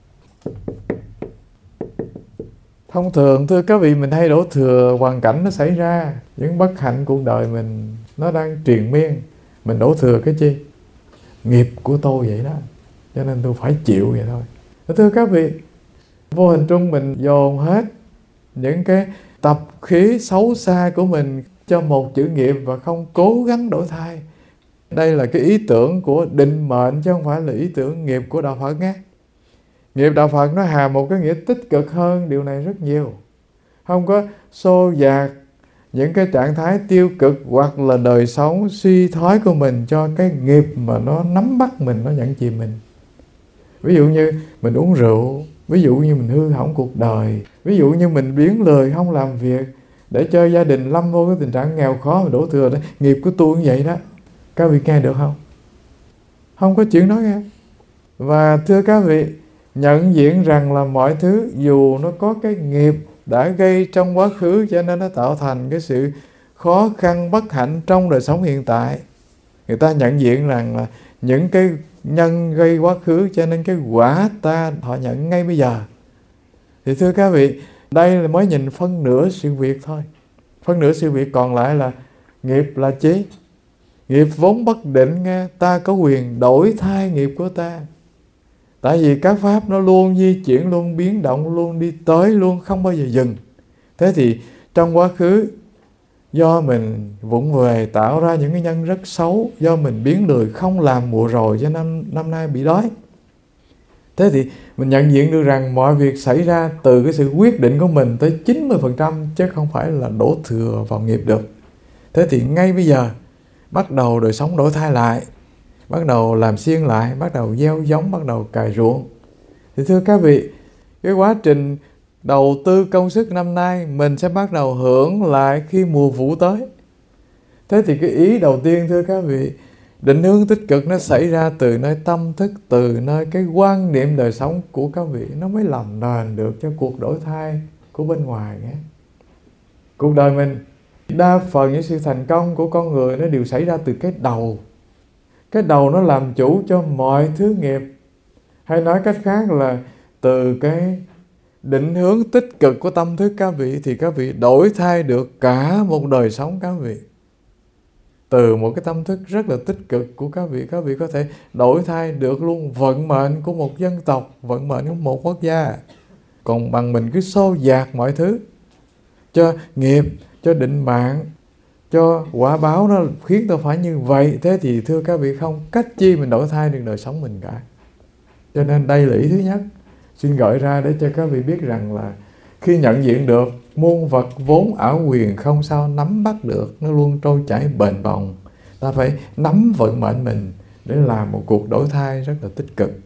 Thông thường thưa các vị, mình hay đổ thừa hoàn cảnh nó xảy ra, những bất hạnh cuộc đời mình nó đang triền miên, mình đổ thừa cái chi? Nghiệp của tôi vậy đó, cho nên tôi phải chịu vậy thôi. Thưa các vị, vô hình trung mình dồn hết những cái tập khí xấu xa của mình cho một chữ nghiệp và không cố gắng đổi thay. Đây là cái ý tưởng của định mệnh chứ không phải là ý tưởng nghiệp của Đạo Phật nghe. Nghiệp Đạo Phật nó hàm một cái nghĩa tích cực hơn điều này rất nhiều. Không có xô dạt những cái trạng thái tiêu cực hoặc là đời sống suy thoái của mình cho cái nghiệp mà nó nắm bắt mình, nó nhận chìm mình. Ví dụ như mình uống rượu, ví dụ như mình hư hỏng cuộc đời, ví dụ như mình biếng lười không làm việc để cho gia đình lâm vô cái tình trạng nghèo khó mà đổ thừa đó. Nghiệp của tôi như vậy đó. Các vị nghe được không? Không có chuyện đó nghe. Và thưa các vị, nhận diện rằng là mọi thứ dù nó có cái nghiệp đã gây trong quá khứ cho nên nó tạo thành cái sự khó khăn bất hạnh trong đời sống hiện tại. Người ta nhận diện rằng là những cái nhân gây quá khứ cho nên cái quả ta họ nhận ngay bây giờ. Thì thưa các vị, đây là mới nhìn phân nửa sự việc thôi. Phân nửa sự việc còn lại là nghiệp là chi? Nghiệp vốn bất định nghe, ta có quyền đổi thay nghiệp của ta. Tại vì các pháp nó luôn di chuyển, luôn biến động, luôn đi tới, luôn không bao giờ dừng. Thế thì trong quá khứ, do mình vụng về tạo ra những cái nhân rất xấu, do mình biến lười không làm mùa rồi cho năm nay bị đói. Thế thì mình nhận diện được rằng mọi việc xảy ra từ cái sự quyết định của mình tới 90%, chứ không phải là đổ thừa vào nghiệp được. Thế thì ngay bây giờ bắt đầu đời sống đổi thay lại, bắt đầu làm xiên lại, bắt đầu gieo giống, bắt đầu cày ruộng. Thì thưa các vị, cái quá trình đầu tư công sức năm nay mình sẽ bắt đầu hưởng lại khi mùa vụ tới. Thế thì cái ý đầu tiên thưa các vị, định hướng tích cực nó xảy ra từ nơi tâm thức, từ nơi cái quan niệm đời sống của các vị, nó mới làm nền được cho cuộc đổi thay của bên ngoài nhé. Cuộc đời mình, đa phần những sự thành công của con người nó đều xảy ra từ cái đầu. Cái đầu nó làm chủ cho mọi thứ nghiệp. Hay nói cách khác là từ cái định hướng tích cực của tâm thức các vị thì các vị đổi thay được cả một đời sống các vị. Từ một cái tâm thức rất là tích cực của các vị có thể đổi thay được luôn vận mệnh của một dân tộc, vận mệnh của một quốc gia. Còn bằng mình cứ xô dạt mọi thứ, cho nghiệp, cho định mạng, cho quả báo nó khiến tôi phải như vậy. Thế thì thưa các vị, không cách chi mình đổi thay được đời sống mình cả. Cho nên đây là ý thứ nhất, xin gợi ra để cho các vị biết rằng là khi nhận diện được muôn vật vốn ảo quyền không sao nắm bắt được, nó luôn trôi chảy bền vòng, ta phải nắm vận mệnh mình để làm một cuộc đổi thay rất là tích cực.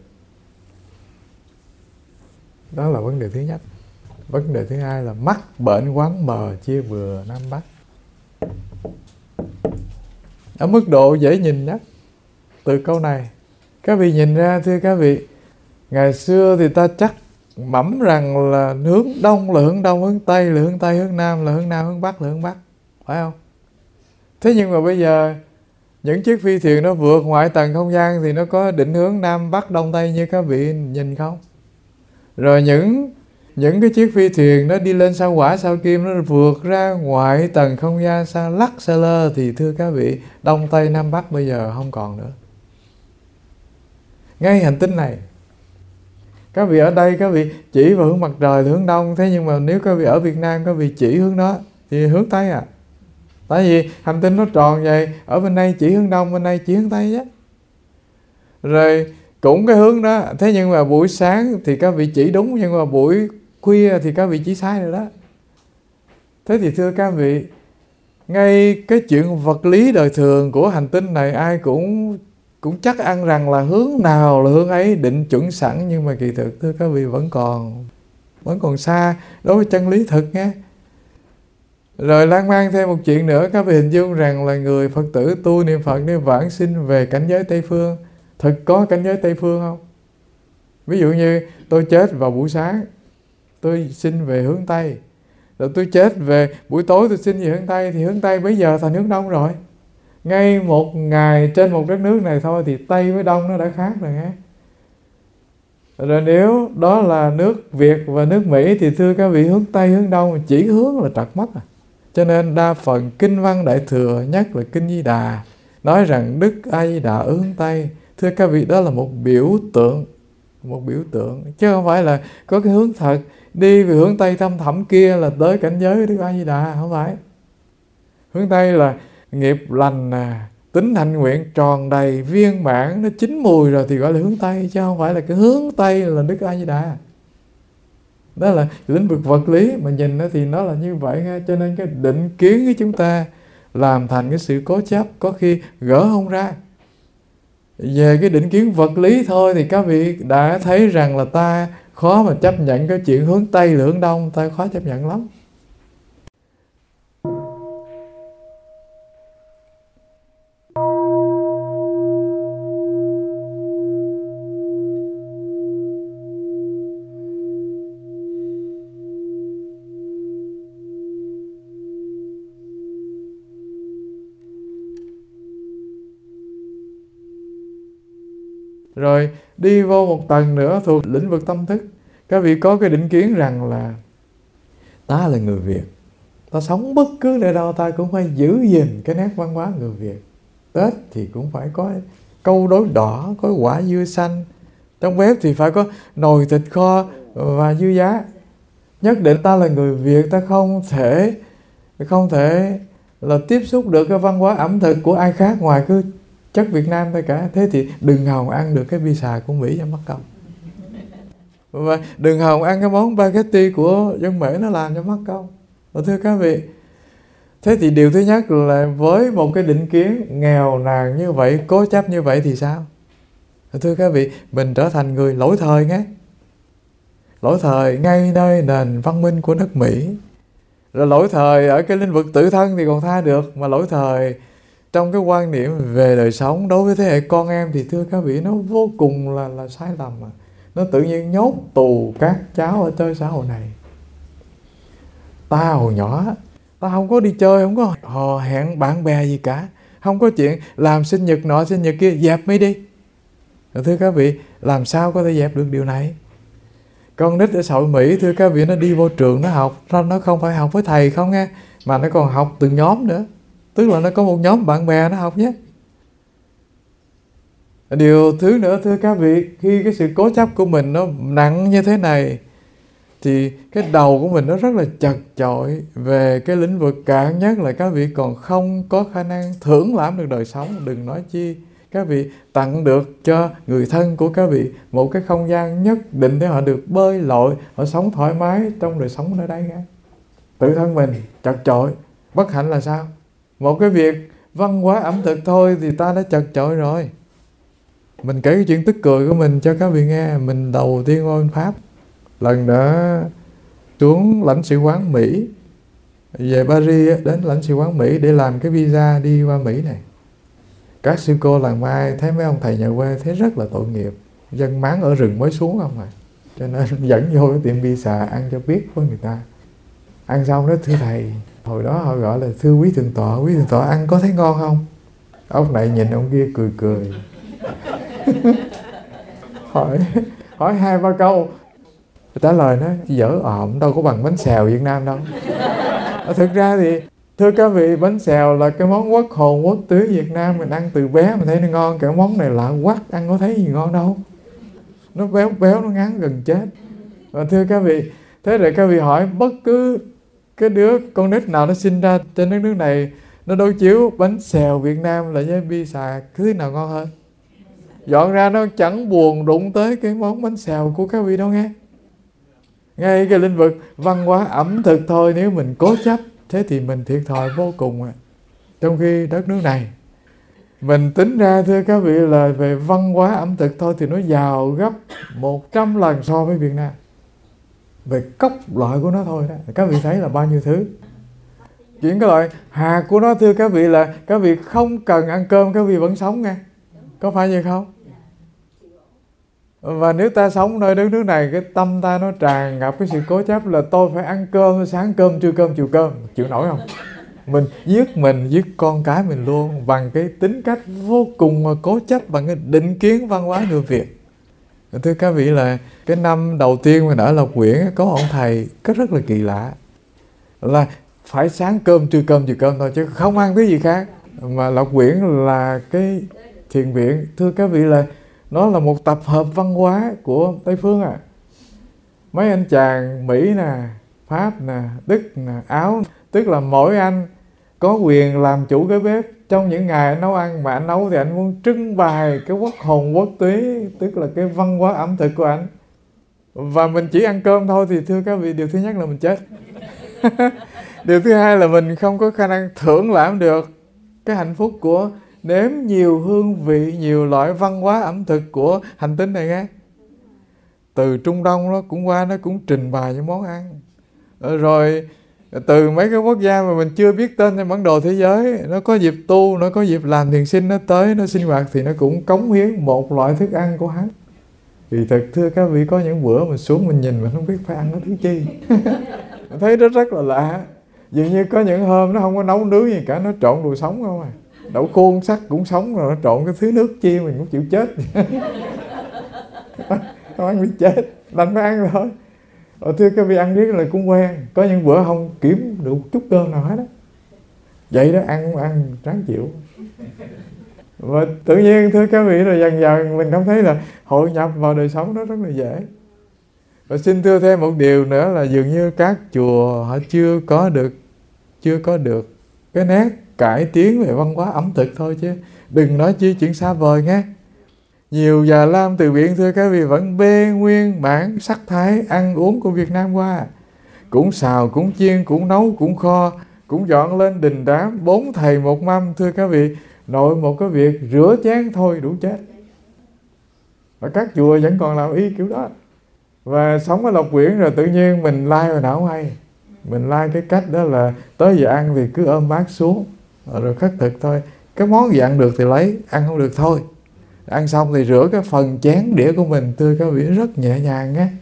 Đó là vấn đề thứ nhất. Vấn đề thứ hai là mắc bệnh quáng mờ chia bừa Nam Bắc. Ở mức độ dễ nhìn nhất từ câu này, các vị nhìn ra thưa các vị, ngày xưa thì ta chắc mẩm rằng là hướng đông là hướng đông, hướng tây là hướng tây, hướng nam là hướng nam, hướng bắc là hướng bắc, phải không? Thế nhưng mà bây giờ những chiếc phi thuyền nó vượt ngoại tầng không gian thì nó có định hướng nam bắc đông tây như các vị nhìn không? Rồi những cái chiếc phi thuyền nó đi lên sao Hỏa sao Kim, nó vượt ra ngoại tầng không gian sao Lắc sao Lơ, thì thưa các vị, đông tây nam bắc bây giờ không còn nữa. Ngay hành tinh này, các vị ở đây các vị chỉ vào hướng mặt trời là hướng đông, thế nhưng mà nếu các vị ở Việt Nam các vị chỉ hướng đó thì hướng tây à. Tại vì hành tinh nó tròn vậy, ở bên đây chỉ hướng đông, bên đây chỉ hướng tây á. Rồi cũng cái hướng đó, thế nhưng mà buổi sáng thì các vị chỉ đúng, nhưng mà buổi khuya thì các vị chỉ sai rồi đó. Thế thì thưa các vị, ngay cái chuyện vật lý đời thường của hành tinh này ai cũng chắc ăn rằng là hướng nào là hướng ấy định chuẩn sẵn, nhưng mà kỳ thực thưa các vị vẫn còn xa đối với chân lý thực nghe. Rồi lan man thêm một chuyện nữa, các vị hình dung rằng là người Phật tử tu niệm Phật để vãng sinh về cảnh giới Tây Phương. Thực có cảnh giới Tây Phương không? Ví dụ như tôi chết vào buổi sáng, tôi sinh về hướng Tây. Rồi tôi chết về buổi tối, tôi sinh về hướng Tây, thì hướng Tây bây giờ thành hướng Đông rồi. Ngay một ngày trên một đất nước này thôi thì Tây với Đông nó đã khác rồi nghe. Rồi nếu đó là nước Việt và nước Mỹ thì thưa các vị, hướng Tây hướng Đông chỉ hướng là trật mất à. Cho nên đa phần kinh văn Đại Thừa, nhất là kinh Di Đà, nói rằng Đức A Di Đà ở hướng Tây. Thưa các vị, đó là một biểu tượng, chứ không phải là có cái hướng thật đi về hướng Tây thâm thẳm kia là tới cảnh giới Đức A Di Đà, không phải. Hướng Tây là nghiệp lành tính hạnh nguyện tròn đầy viên mãn, nó chín mùi rồi thì gọi là hướng Tây, chứ không phải là cái hướng Tây là Đức A Di Đà. Đó là lĩnh vực vật lý mà nhìn nó thì nó là như vậy nghe. Cho nên cái định kiến của chúng ta làm thành cái sự cố chấp, có khi gỡ không ra. Về cái định kiến vật lý thôi thì các vị đã thấy rằng là ta khó mà chấp nhận cái chuyện hướng Tây là hướng Đông, ta khó chấp nhận lắm. Rồi đi vô một tầng nữa thuộc lĩnh vực tâm thức, các vị có cái định kiến rằng là ta là người Việt, ta sống bất cứ nơi đâu ta cũng phải giữ gìn cái nét văn hóa người Việt. Tết thì cũng phải có câu đối đỏ, có quả dưa xanh. Trong bếp thì phải có nồi thịt kho và dưa giá. Nhất định ta là người Việt, ta không thể là tiếp xúc được cái văn hóa ẩm thực của ai khác ngoài cái chất Việt Nam thôi cả. Thế thì đừng hòng ăn được cái pizza của Mỹ cho mất công. Và đừng hòng ăn cái món spaghetti của dân Mỹ nó làm cho mất công. Và thưa các vị, thế thì điều thứ nhất là với một cái định kiến nghèo nàn như vậy, cố chấp như vậy thì sao? Thưa các vị, mình trở thành người lỗi thời nghe. Lỗi thời ngay nơi nền văn minh của nước Mỹ. Rồi lỗi thời ở cái lĩnh vực tự thân thì còn tha được, mà lỗi thời trong cái quan niệm về đời sống đối với thế hệ con em thì thưa các vị, nó vô cùng là sai lầm mà. Nó tự nhiên nhốt tù các cháu ở chơi xã hội này. Ta hồi nhỏ, ta không có đi chơi, không có hò hẹn bạn bè gì cả, không có chuyện làm sinh nhật nọ sinh nhật kia, dẹp mới đi. Thưa các vị, làm sao có thể dẹp được điều này? Con nít ở xã hội Mỹ, thưa các vị, nó đi vô trường nó học, nó không phải học với thầy không nghe, mà nó còn học từng nhóm nữa. Tức là nó có một nhóm bạn bè nó học nhé. Điều thứ nữa thưa các vị, khi cái sự cố chấp của mình nó nặng như thế này thì cái đầu của mình nó rất là chật chội về cái lĩnh vực cạn nhất là các vị còn không có khả năng thưởng lãm được đời sống. Đừng nói chi các vị tặng được cho người thân của các vị một cái không gian nhất định để họ được bơi lội, họ sống thoải mái trong đời sống nơi đây nghe. Tự thân mình chật chội, bất hạnh là sao? Một cái việc văn hóa ẩm thực thôi thì ta đã chật chội rồi. Mình kể cái chuyện tức cười của mình cho các vị nghe. Mình đầu tiên qua bên Pháp, lần đó xuống lãnh sự quán Mỹ, về Paris đến lãnh sự quán Mỹ để làm cái visa đi qua Mỹ này. Các sư cô làng Mai thấy mấy ông thầy nhà quê thấy rất là tội nghiệp, dân máng ở rừng mới xuống không à, cho nên dẫn vô cái tiệm pizza ăn cho biết với người ta. Ăn xong đó, thưa thầy, hồi đó họ gọi là thưa quý thượng tọa ăn có thấy ngon không? Ông này nhìn ông kia cười cười hỏi 2-3 câu, trả lời nó dở ỏm, đâu có bằng bánh xèo Việt Nam đâu. Thực ra thì thưa các vị, bánh xèo là cái món quốc hồn quốc túy Việt Nam, mình ăn từ bé mình thấy nó ngon. Cái món này lạ quắc, ăn có thấy gì ngon đâu, nó béo béo, nó ngán gần chết. Và thưa các vị, thế rồi các vị hỏi bất cứ cái đứa con nít nào nó sinh ra trên đất nước này, nó đối chiếu bánh xèo Việt Nam là với pizza, cái thứ nào ngon hơn? Dọn ra nó chẳng buồn đụng tới cái món bánh xèo của các vị đâu nghe. Ngay cái lĩnh vực văn hóa ẩm thực thôi, nếu mình cố chấp thế thì mình thiệt thòi vô cùng à. Trong khi đất nước này mình tính ra thưa các vị là về văn hóa ẩm thực thôi thì nó giàu gấp 100 lần so với Việt Nam. Về cốc loại của nó thôi đó, các vị thấy là bao nhiêu thứ. Chuyện cái loại hạt của nó thưa các vị là các vị không cần ăn cơm các vị vẫn sống nghe. Có phải vậy không? Và nếu ta sống nơi đất nước này, cái tâm ta nó tràn ngập cái sự cố chấp là tôi phải ăn cơm, sáng cơm, trưa cơm, chiều cơm. Chịu nổi không? Mình giết con cái mình luôn bằng cái tính cách vô cùng mà cố chấp, bằng cái định kiến văn hóa người Việt. Thưa các vị là cái năm đầu tiên mình ở Lộc Quyển có ông thầy rất là kỳ lạ, là phải sáng cơm, trưa cơm, chiều cơm thôi chứ không ăn cái gì khác. Mà Lộc Quyển là cái thiền viện, thưa các vị là nó là một tập hợp văn hóa của Tây Phương à. Mấy anh chàng Mỹ nè, Pháp nè, Đức nè, Áo, tức là mỗi anh có quyền làm chủ cái bếp. Trong những ngày nấu ăn mà anh nấu thì anh muốn trưng bày cái quốc hồn quốc túy, tức là cái văn hóa ẩm thực của anh. Và mình chỉ ăn cơm thôi thì thưa các vị, điều thứ nhất là mình chết. Điều thứ hai là mình không có khả năng thưởng lãm được cái hạnh phúc của nếm nhiều hương vị, nhiều loại văn hóa ẩm thực của hành tinh này nghe. Từ Trung Đông nó cũng qua, nó cũng trình bày những món ăn. Rồi từ mấy cái quốc gia mà mình chưa biết tên trên bản đồ thế giới, nó có dịp tu, nó có dịp làm thiền sinh, nó tới, nó sinh hoạt thì nó cũng cống hiến một loại thức ăn của hắn. Vì thật thưa các vị, có những bữa mình xuống mình nhìn mình không biết phải ăn cái thứ chi. Mình thấy nó rất là lạ. Dường như có những hôm nó không có nấu nướng gì cả, nó trộn đồ sống không à. Đậu khuôn sắc cũng sống, rồi nó trộn cái thứ nước chi mình cũng chịu chết. Không ăn bị chết, đành phải ăn thôi. Thưa các vị, ăn riết là cũng quen. Có những bữa không kiếm được chút cơm nào hết á, vậy đó, ăn không ăn ráng chịu. Và tự nhiên thưa các vị, rồi dần dần mình cảm thấy là hội nhập vào đời sống đó rất là dễ. Và xin thưa thêm một điều nữa là dường như các chùa họ chưa có được cái nét cải tiến về văn hóa ẩm thực thôi, chứ đừng nói chi chuyện xa vời nghe. Nhiều Già Lam từ biển thưa các vị vẫn bê nguyên bản sắc thái ăn uống của Việt Nam qua. Cũng xào, cũng chiên, cũng nấu, cũng kho, cũng dọn lên đình đám, 4 thầy một mâm. Thưa các vị, nội một cái việc rửa chén thôi đủ chết. Và các chùa vẫn còn làm y kiểu đó. Và sống ở Lộc Quyển rồi tự nhiên mình lai vào não hay. Mình lai cái cách đó là tới giờ ăn thì cứ ôm bát xuống rồi khất thực thôi. Cái món gì ăn được thì lấy, ăn không được thôi. Ăn xong thì rửa cái phần chén đĩa của mình, thưa các vị, rất nhẹ nhàng nhé.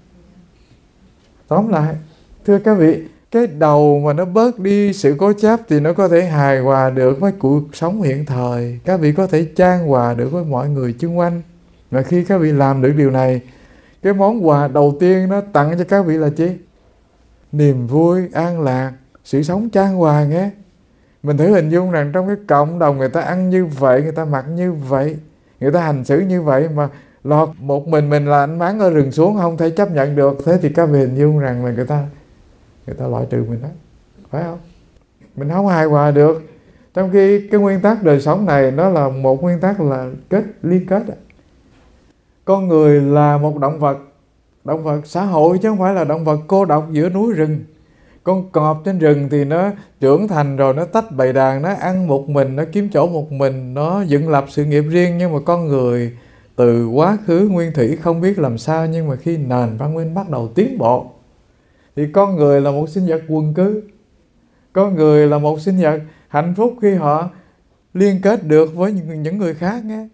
Tóm lại, thưa các vị, cái đầu mà nó bớt đi sự cố chấp thì nó có thể hài hòa được với cuộc sống hiện thời. Các vị có thể chan hòa được với mọi người xung quanh. Và khi các vị làm được điều này, cái món quà đầu tiên nó tặng cho các vị là chi? Niềm vui, an lạc, sự sống chan hòa nghe. Mình thử hình dung rằng trong cái cộng đồng người ta ăn như vậy, người ta mặc như vậy, người ta hành xử như vậy, mà lọt một mình là anh máng ở rừng xuống không thể chấp nhận được. Thế thì các vị hình dung rằng là người ta loại trừ mình đó, phải không? Mình không hài hòa được. Trong khi cái nguyên tắc đời sống này nó là một nguyên tắc là liên kết. Con người là một động vật xã hội chứ không phải là động vật cô độc giữa núi rừng. Con cọp trên rừng thì nó trưởng thành rồi, nó tách bầy đàn, nó ăn một mình, nó kiếm chỗ một mình, nó dựng lập sự nghiệp riêng. Nhưng mà con người từ quá khứ nguyên thủy không biết làm sao, nhưng mà khi nền văn minh bắt đầu tiến bộ thì con người là một sinh vật quần cư. Con người là một sinh vật hạnh phúc khi họ liên kết được với những người khác nghe.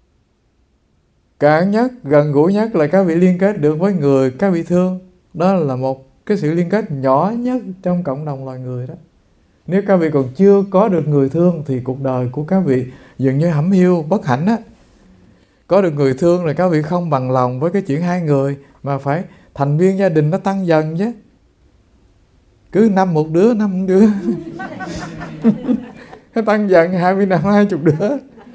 Cạn nhất, gần gũi nhất là các vị liên kết được với người các vị thương. Đó là một cái sự liên kết nhỏ nhất trong cộng đồng loài người đó. Nếu các vị còn chưa có được người thương thì cuộc đời của các vị dường như hẩm hiu, bất hạnh á. Có được người thương là các vị không bằng lòng với cái chuyện hai người, mà phải thành viên gia đình nó tăng dần chứ. Cứ năm một đứa nó tăng dần 20 năm 20 đứa.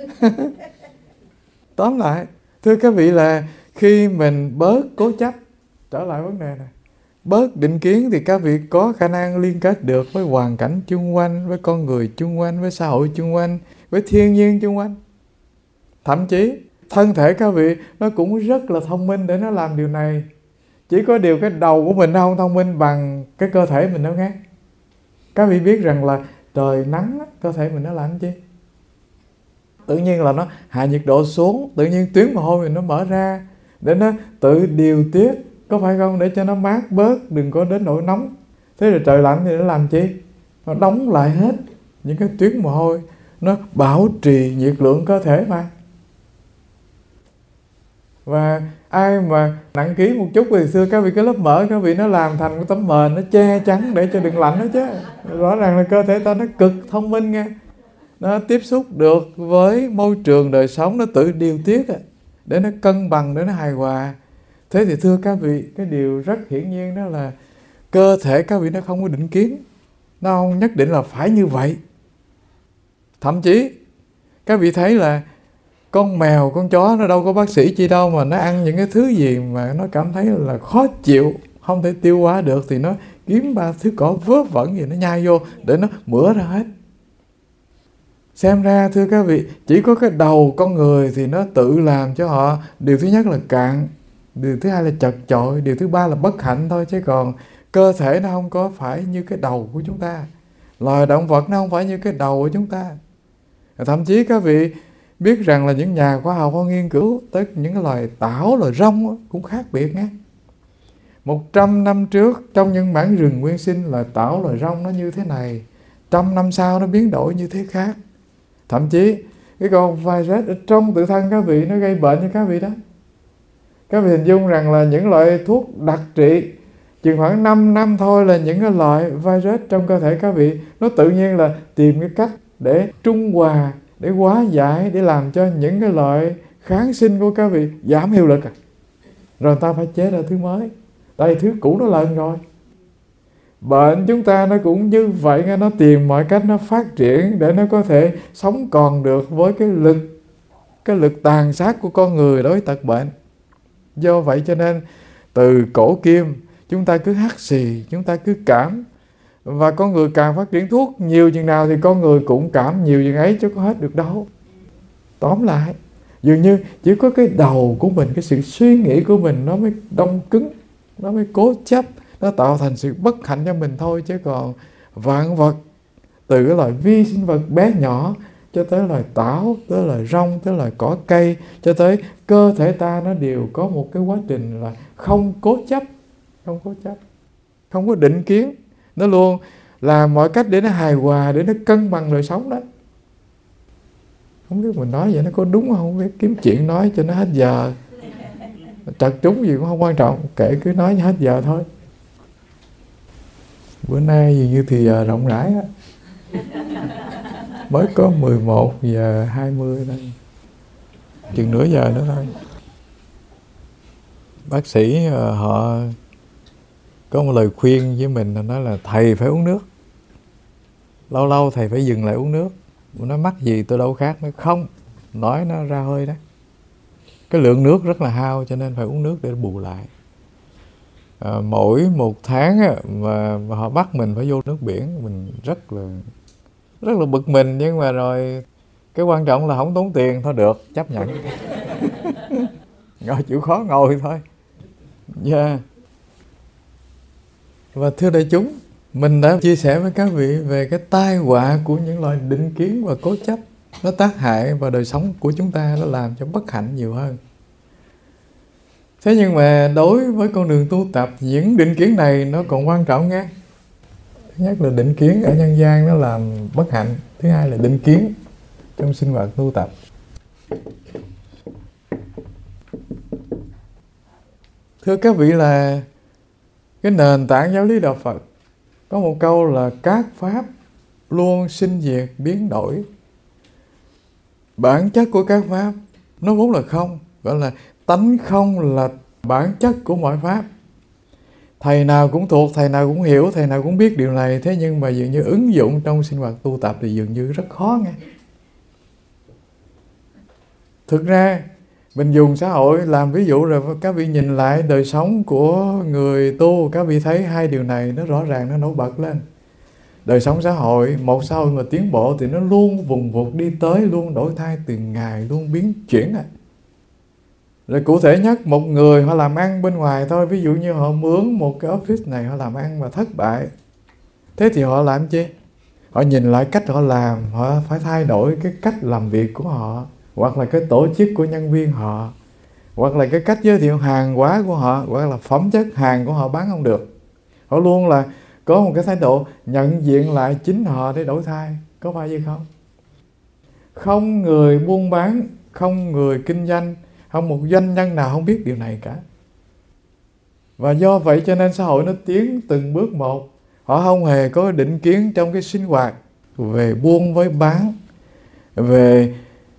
Tóm lại, thưa các vị, là khi mình bớt cố chấp, trở lại vấn đề này, bớt định kiến thì các vị có khả năng liên kết được với hoàn cảnh chung quanh, với con người chung quanh, với xã hội chung quanh, với thiên nhiên chung quanh. Thậm chí thân thể các vị nó cũng rất là thông minh để nó làm điều này. Chỉ có điều cái đầu của mình nó không thông minh bằng cái cơ thể mình đâu nghe. Các vị biết rằng là trời nắng, cơ thể mình nó làm chi? Tự nhiên là nó hạ nhiệt độ xuống, tự nhiên tuyến mồ hôi mình nó mở ra để nó tự điều tiết, có phải không? Để cho nó mát bớt, đừng có đến nỗi nóng. Thế rồi trời lạnh thì nó làm chi? Nó đóng lại hết những cái tuyến mồ hôi, nó bảo trì nhiệt lượng cơ thể mà. Và ai mà nặng ký một chút thì xưa các vị cái lớp mỡ các vị nó làm thành cái tấm mền, nó che chắn để cho đừng lạnh đó chứ. Rõ ràng là cơ thể ta nó cực thông minh nghe. Nó tiếp xúc được với môi trường đời sống, nó tự điều tiết để nó cân bằng, để nó hài hòa. Thế thì thưa các vị, cái điều rất hiển nhiên đó là cơ thể các vị nó không có định kiến, nó không nhất định là phải như vậy. Thậm chí các vị thấy là con mèo, con chó nó đâu có bác sĩ chi đâu, mà nó ăn những cái thứ gì mà nó cảm thấy là khó chịu, không thể tiêu hóa được thì nó kiếm ba thứ cỏ vớ vẩn gì nó nhai vô để nó mửa ra hết. Xem ra thưa các vị, chỉ có cái đầu con người thì nó tự làm cho họ điều thứ nhất là cạn, điều thứ hai là chật chội, điều thứ ba là bất hạnh thôi. Chứ còn cơ thể nó không có phải như cái đầu của chúng ta, loài động vật nó không phải như cái đầu của chúng ta. Thậm chí các vị biết rằng là những nhà khoa học họ nghiên cứu tới những cái loài tảo, loài rong cũng khác biệt nhé. 100 năm trước trong những mảng rừng nguyên sinh, loài tảo, loài rong nó như thế này, 100 năm sau nó biến đổi như thế khác. Thậm chí cái con virus ở trong tự thân các vị nó gây bệnh cho các vị đó. Các vị hình dung rằng là những loại thuốc đặc trị chừng khoảng 5 năm thôi là những cái loại virus trong cơ thể các vị nó tự nhiên là tìm cái cách để trung hòa, để hóa giải, để làm cho những cái loại kháng sinh của các vị giảm hiệu lực. Rồi ta phải chế ra thứ mới. Tại thứ cũ nó lần rồi. Bệnh chúng ta nó cũng như vậy nghe, nó tìm mọi cách nó phát triển để nó có thể sống còn được với cái lực tàn sát của con người đối với tật bệnh. Do vậy cho nên từ cổ kim chúng ta cứ hắt xì, chúng ta cứ cảm, và con người càng phát triển thuốc nhiều chừng nào thì con người cũng cảm nhiều chừng ấy, chứ có hết được đâu. Tóm lại, dường như chỉ có cái đầu của mình, cái sự suy nghĩ của mình nó mới đông cứng, nó mới cố chấp, nó tạo thành sự bất hạnh cho mình thôi. Chứ còn vạn vật, từ cái loài vi sinh vật bé nhỏ cho tới loài tảo, tới loài rong, tới loài cỏ cây, cho tới cơ thể ta, nó đều có một cái quá trình là không cố chấp, không cố chấp, không có định kiến. Nó luôn làm mọi cách để nó hài hòa, để nó cân bằng đời sống đó. Không biết mình nói vậy nó có đúng không, biết kiếm chuyện nói cho nó hết giờ. Trật trúng gì cũng không quan trọng, kệ cứ nói hết giờ thôi. Bữa nay dường như thì giờ rộng rãi á. Mới có 11 giờ 20 thôi, chừng nửa giờ nữa thôi. Bác sĩ họ có một lời khuyên với mình, là nói là thầy phải uống nước. Lâu lâu thầy phải dừng lại uống nước. Nó mắc gì tôi đâu khác. Nó không, nói nó ra hơi đó. Cái lượng nước rất là hao, cho nên phải uống nước để bù lại. Mỗi một tháng mà họ bắt mình phải vô nước biển, mình rất là bực mình. Nhưng mà rồi cái quan trọng là không tốn tiền, thôi được, chấp nhận. Ngồi chịu khó ngồi thôi. Yeah. Và thưa đại chúng, mình đã chia sẻ với các vị về cái tai họa của những loại định kiến và cố chấp. Nó tác hại vào đời sống của chúng ta, nó làm cho bất hạnh nhiều hơn. Thế nhưng mà đối với con đường tu tập, những định kiến này nó còn quan trọng nghe. Thứ nhất là định kiến ở nhân gian nó làm bất hạnh. Thứ hai là định kiến trong sinh hoạt tu tập. Thưa các vị, là cái nền tảng giáo lý đạo Phật có một câu là các pháp luôn sinh diệt biến đổi. Bản chất của các pháp nó vốn là không, gọi là tánh không là bản chất của mọi pháp. Thầy nào cũng thuộc, thầy nào cũng hiểu, thầy nào cũng biết điều này. Thế nhưng mà dường như ứng dụng trong sinh hoạt tu tập thì dường như rất khó nghe. Thực ra mình dùng xã hội làm ví dụ rồi, các vị nhìn lại đời sống của người tu, các vị thấy hai điều này nó rõ ràng, nó nổi bật lên. Đời sống xã hội, một xã hội mà tiến bộ thì nó luôn vùng vụt đi tới, luôn đổi thay từng ngày, luôn biến chuyển. Rồi cụ thể nhất, một người họ làm ăn bên ngoài thôi, ví dụ như họ mướn một cái office này, họ làm ăn mà thất bại. Thế thì họ làm chi? Họ nhìn lại cách họ làm, họ phải thay đổi cái cách làm việc của họ, hoặc là cái tổ chức của nhân viên họ, hoặc là cái cách giới thiệu hàng hóa của họ, hoặc là phẩm chất hàng của họ bán không được. Họ luôn là có một cái thái độ nhận diện lại chính họ để đổi thay. Có phải vậy không? Không người buôn bán, không người kinh doanh, không một doanh nhân nào không biết điều này cả. Và do vậy cho nên xã hội nó tiến từng bước một. Họ không hề có định kiến trong cái sinh hoạt về buôn với bán, về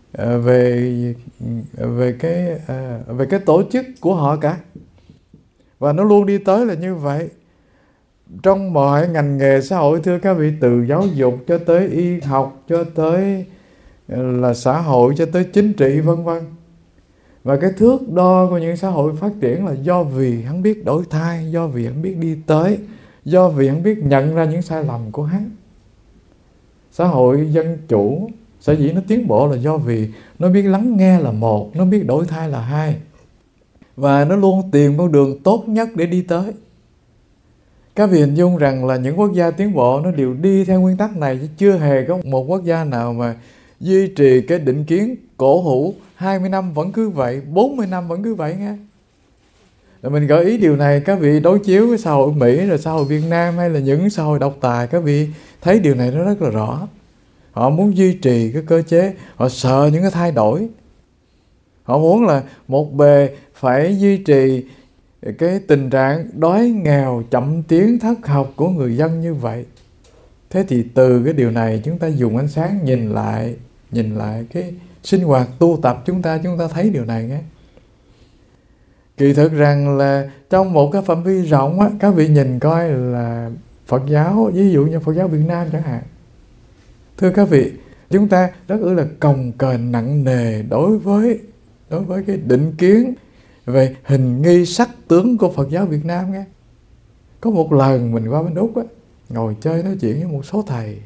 cái tổ chức của họ cả. Và nó luôn đi tới là như vậy. Trong mọi ngành nghề xã hội, thưa các vị, từ giáo dục cho tới y học, cho tới là xã hội, cho tới chính trị vân vân. Và cái thước đo của những xã hội phát triển là do vì hắn biết đổi thay, do vì hắn biết đi tới, do vì hắn biết nhận ra những sai lầm của hắn. Xã hội dân chủ sở dĩ nó tiến bộ là do vì nó biết lắng nghe là một, nó biết đổi thay là hai, và nó luôn tìm con đường tốt nhất để đi tới. Các vị hình dung rằng là những quốc gia tiến bộ nó đều đi theo nguyên tắc này, chứ chưa hề có một quốc gia nào mà duy trì cái định kiến cổ hủ 20 năm vẫn cứ vậy, 40 năm vẫn cứ vậy nghe. Rồi mình gợi ý điều này, các vị đối chiếu với xã hội Mỹ, rồi xã hội Việt Nam, hay là những xã hội độc tài, các vị thấy điều này nó rất là rõ. Họ muốn duy trì cái cơ chế, họ sợ những cái thay đổi. Họ muốn là một bề phải duy trì cái tình trạng đói nghèo, chậm tiến, thất học của người dân như vậy. Thế thì từ cái điều này chúng ta dùng ánh sáng nhìn lại cái sinh hoạt tu tập chúng ta thấy điều này nghe. Kỳ thực rằng là trong một cái phạm vi rộng á, các vị nhìn coi là Phật giáo, ví dụ như Phật giáo Việt Nam chẳng hạn. Thưa các vị, chúng ta rất là cồng kềnh nặng nề đối với cái định kiến về hình nghi sắc tướng của Phật giáo Việt Nam nghe. Có một lần mình qua bên Úc á, ngồi chơi nói chuyện với một số thầy.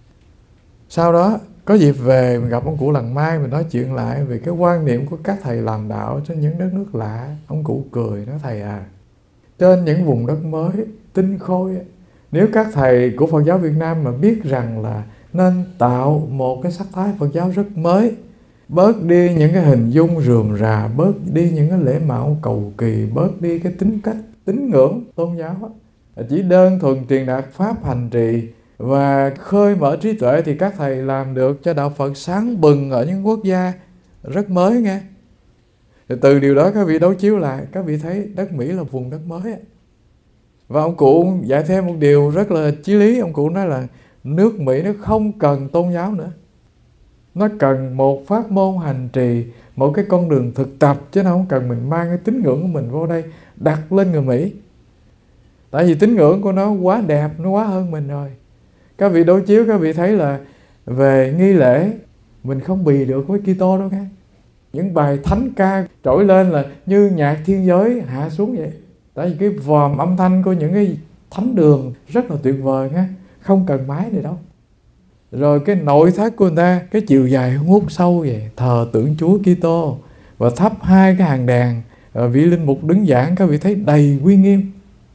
Sau đó có dịp về mình gặp ông cụ Làng Mai, mình nói chuyện lại về cái quan niệm của các thầy làm đạo trên những đất nước lạ. Ông cụ cười nói: thầy à, trên những vùng đất mới tinh khôi, nếu các thầy của Phật giáo Việt Nam mà biết rằng là nên tạo một cái sắc thái Phật giáo rất mới, bớt đi những cái hình dung rườm rà, bớt đi những cái lễ mạo cầu kỳ, bớt đi cái tính cách tín ngưỡng tôn giáo, chỉ đơn thuần truyền đạt pháp hành trì và khơi mở trí tuệ, thì các thầy làm được cho đạo Phật sáng bừng ở những quốc gia rất mới nghe. Từ điều đó các vị đối chiếu lại, các vị thấy đất Mỹ là vùng đất mới. Và ông cụ dạy thêm một điều rất là chí lý. Ông cụ nói là nước Mỹ nó không cần tôn giáo nữa, nó cần một pháp môn hành trì, một cái con đường thực tập, chứ nó không cần mình mang cái tín ngưỡng của mình vô đây đặt lên người Mỹ. Tại vì tín ngưỡng của nó quá đẹp, nó quá hơn mình rồi. Các vị đối chiếu, các vị thấy là về nghi lễ mình không bì được với Kitô đâu nghe. Những bài thánh ca trỗi lên là như nhạc thiên giới hạ xuống vậy. Tại vì cái vòm âm thanh của những cái thánh đường rất là tuyệt vời nghe, không cần máy này đâu. Rồi cái nội thất của người ta, cái chiều dài hút sâu vậy, thờ tượng Chúa Kitô và thắp hai cái hàng đèn, vị linh mục đứng giảng, các vị thấy đầy uy nghiêm.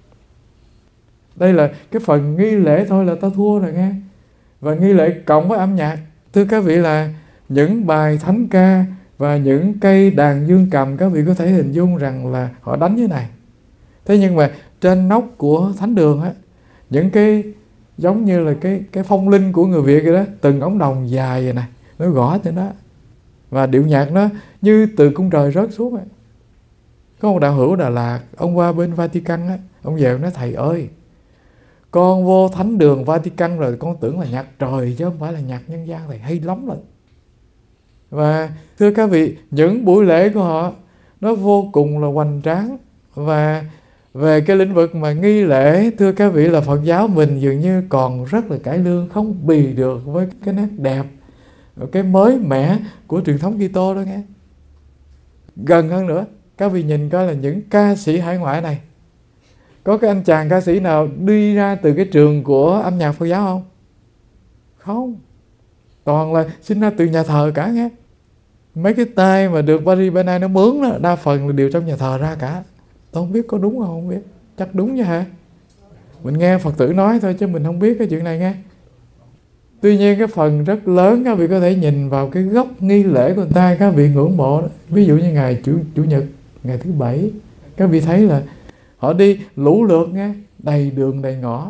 Đây là cái phần nghi lễ thôi là ta thua rồi nghe. Và nghi lễ cộng với âm nhạc, thưa các vị, là những bài thánh ca và những cây đàn dương cầm, các vị có thể hình dung rằng là họ đánh như này. Thế nhưng mà trên nóc của thánh đường á, những cái giống như là cái phong linh của người Việt vậy đó, từng ống đồng dài vậy này, nó gõ trên đó. Và điệu nhạc nó như từ cung trời rớt xuống ấy. Có một đạo hữu Đà Lạt, ông qua bên Vatican á, ông về ông nói: thầy ơi, con vô thánh đường Vatican rồi, con tưởng là nhạc trời chứ không phải là nhạc nhân gian, thầy hay lắm rồi. Và thưa các vị, những buổi lễ của họ nó vô cùng là hoành tráng. Và về cái lĩnh vực mà nghi lễ, thưa các vị, là Phật giáo mình dường như còn rất là cải lương, không bì được với cái nét đẹp, cái mới mẻ của truyền thống Kitô đó nghe. Gần hơn nữa, các vị nhìn coi là những ca sĩ hải ngoại này, có cái anh chàng ca sĩ nào đi ra từ cái trường của âm nhạc Phật giáo không? Không. Toàn là sinh ra từ nhà thờ cả nghe. Mấy cái tay mà được Paris by Night nó mướn đó, đa phần là đều trong nhà thờ ra cả. Tôi không biết có đúng không biết. Chắc đúng chứ hả? Mình nghe Phật tử nói thôi chứ mình không biết cái chuyện này nghe. Tuy nhiên cái phần rất lớn các vị có thể nhìn vào cái gốc nghi lễ của người ta, các vị ngưỡng mộ đó. Ví dụ như ngày Chủ nhật, ngày thứ Bảy, các vị thấy là họ đi lũ lượt nghe, đầy đường đầy ngõ,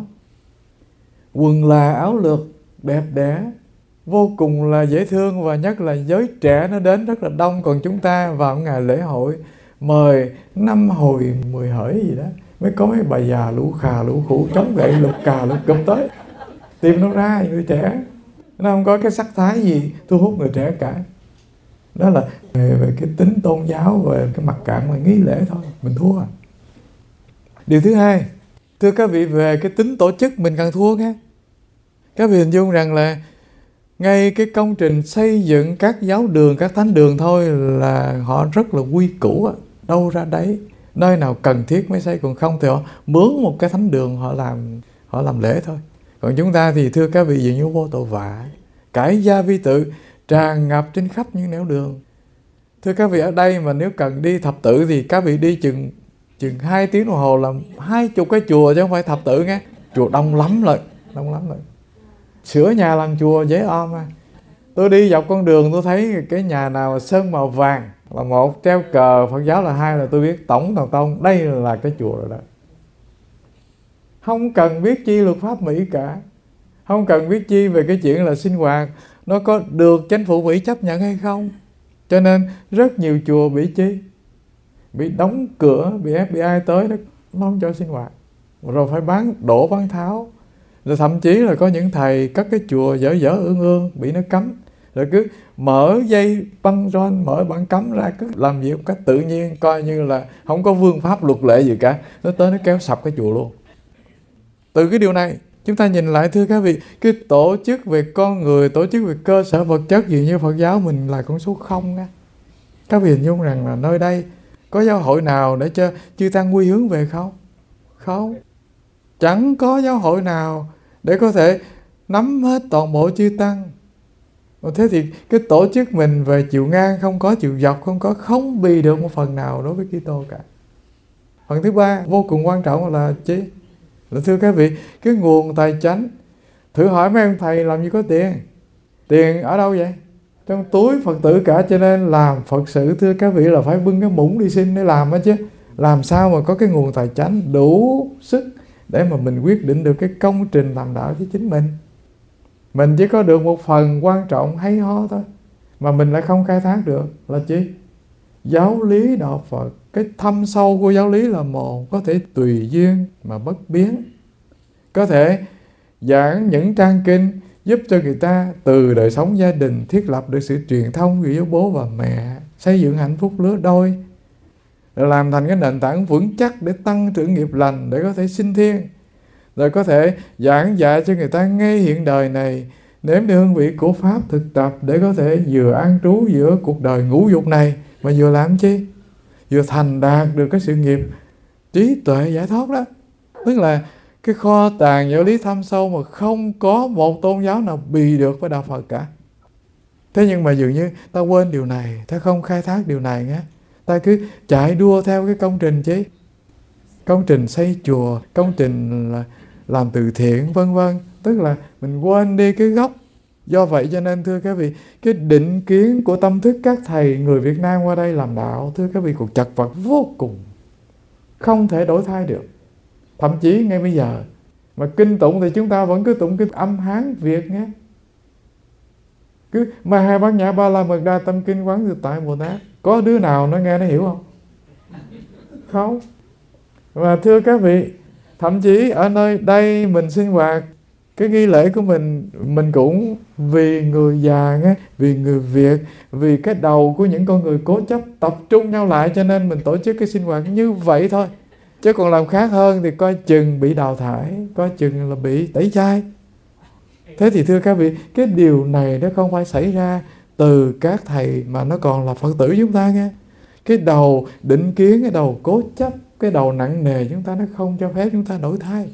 quần là áo lượt đẹp đẽ, vô cùng là dễ thương. Và nhất là giới trẻ nó đến rất là đông. Còn chúng ta vào ngày lễ hội mời 5 hồi 10 hởi gì đó, mới có mấy bà già lũ khà lũ khủ chống gậy lục cà lục cụp tới tìm nó ra. Người trẻ nó không có cái sắc thái gì thu hút người trẻ cả. Đó là về cái tính tôn giáo, về cái mặt cạn là nghi lễ thôi, mình thua. Điều thứ hai, thưa các vị, về cái tính tổ chức mình càng thua nghe. Các vị hình dung rằng là ngay cái công trình xây dựng các giáo đường, các thánh đường thôi là họ rất là quy củ, đâu ra đấy, nơi nào cần thiết mới xây, còn không thì họ mướn một cái thánh đường họ làm lễ thôi. Còn chúng ta thì thưa các vị, dường như vô tội vạ, cải gia vi tự tràn ngập trên khắp những nẻo đường. Thưa các vị, ở đây mà nếu cần đi thập tự thì các vị đi chừng 2 tiếng đồng hồ làm 20 cái chùa chứ không phải thập tự nghe. Chùa đông lắm rồi. Sửa nhà làm chùa dễ om mà. Tôi đi dọc con đường tôi thấy cái nhà nào sơn màu vàng là một, treo cờ Phật giáo là hai, là tôi biết tổng toàn tông đây là cái chùa rồi đó. Không cần biết chi luật pháp Mỹ cả, không cần biết chi về cái chuyện là sinh hoạt nó có được chính phủ Mỹ chấp nhận hay không. Cho nên rất nhiều chùa bị chi? Bị đóng cửa, bị FBI tới đó, nó không cho sinh hoạt, rồi phải đổ bán tháo. Rồi thậm chí là có những thầy cất cái chùa dở ương bị nó cấm, rồi cứ mở dây băng rôn, mở băng cấm ra, cứ làm việc một cách tự nhiên, coi như là không có vương pháp luật lệ gì cả. Nó tới nó kéo sập cái chùa luôn. Từ cái điều này chúng ta nhìn lại, thưa các vị, cái tổ chức về con người, tổ chức về cơ sở vật chất gì như Phật giáo mình là con số 0 nha. Các vị hình dung rằng là nơi đây có giáo hội nào để cho chư tăng quy hướng về không? Không. Chẳng có giáo hội nào để có thể nắm hết toàn bộ chư tăng. Thế thì cái tổ chức mình về chiều ngang không có, chiều dọc không bì được một phần nào đối với Kitô cả. Phần thứ ba vô cùng quan trọng là chi? Là thưa các vị, cái nguồn tài chánh. Thử hỏi mấy ông thầy làm gì có tiền? Tiền ở đâu vậy? Trong túi Phật tử cả, cho nên làm Phật sự thưa các vị là phải bưng cái muỗng đi xin để làm đó chứ. Làm sao mà có cái nguồn tài chánh đủ sức để mà mình quyết định được cái công trình làm đạo cho chính mình. Mình chỉ có được một phần quan trọng hay ho thôi, mà mình lại không khai thác được là chi? Giáo lý đạo Phật. Cái thâm sâu của giáo lý là một, có thể tùy duyên mà bất biến. Có thể giảng những trang kinh giúp cho người ta từ đời sống gia đình thiết lập được sự truyền thông giữa bố và mẹ, xây dựng hạnh phúc lứa đôi, làm thành cái nền tảng vững chắc để tăng trưởng nghiệp lành, để có thể sinh thiên. Rồi có thể giảng dạy cho người ta ngay hiện đời này nếm được hương vị của Pháp thực tập, để có thể vừa an trú giữa cuộc đời ngũ dục này, mà vừa làm chi? Vừa thành đạt được cái sự nghiệp trí tuệ giải thoát đó. Tức là cái kho tàng giáo lý thâm sâu mà không có một tôn giáo nào bì được với đạo Phật cả. Thế nhưng mà dường như ta quên điều này, ta không khai thác điều này nhé. Ta cứ chạy đua theo cái công trình chứ. Công trình xây chùa, công trình là làm từ thiện vân vân. Tức là mình quên đi cái gốc. Do vậy cho nên thưa các vị, cái định kiến của tâm thức các thầy người Việt Nam qua đây làm đạo, thưa các vị, cuộc chật vật vô cùng, không thể đổi thay được. Thậm chí ngay bây giờ mà kinh tụng thì chúng ta vẫn cứ tụng cái âm Hán Việt nhé. Cứ mà hai bát nhã ba la mật đa tâm kinh quán tự tại Bồ Tát, có đứa nào nó nghe nó hiểu không? Không. Và thưa các vị, thậm chí ở nơi đây mình sinh hoạt, cái nghi lễ của mình cũng vì người già nghe, vì người Việt, vì cái đầu của những con người cố chấp tập trung nhau lại, cho nên mình tổ chức cái sinh hoạt như vậy thôi. Chứ còn làm khác hơn thì coi chừng bị đào thải, coi chừng là bị tẩy chay. Thế thì thưa các vị, cái điều này nó không phải xảy ra từ các thầy, mà nó còn là Phật tử chúng ta nghe. Cái đầu định kiến, cái đầu cố chấp, cái đầu nặng nề chúng ta, nó không cho phép chúng ta đổi thay.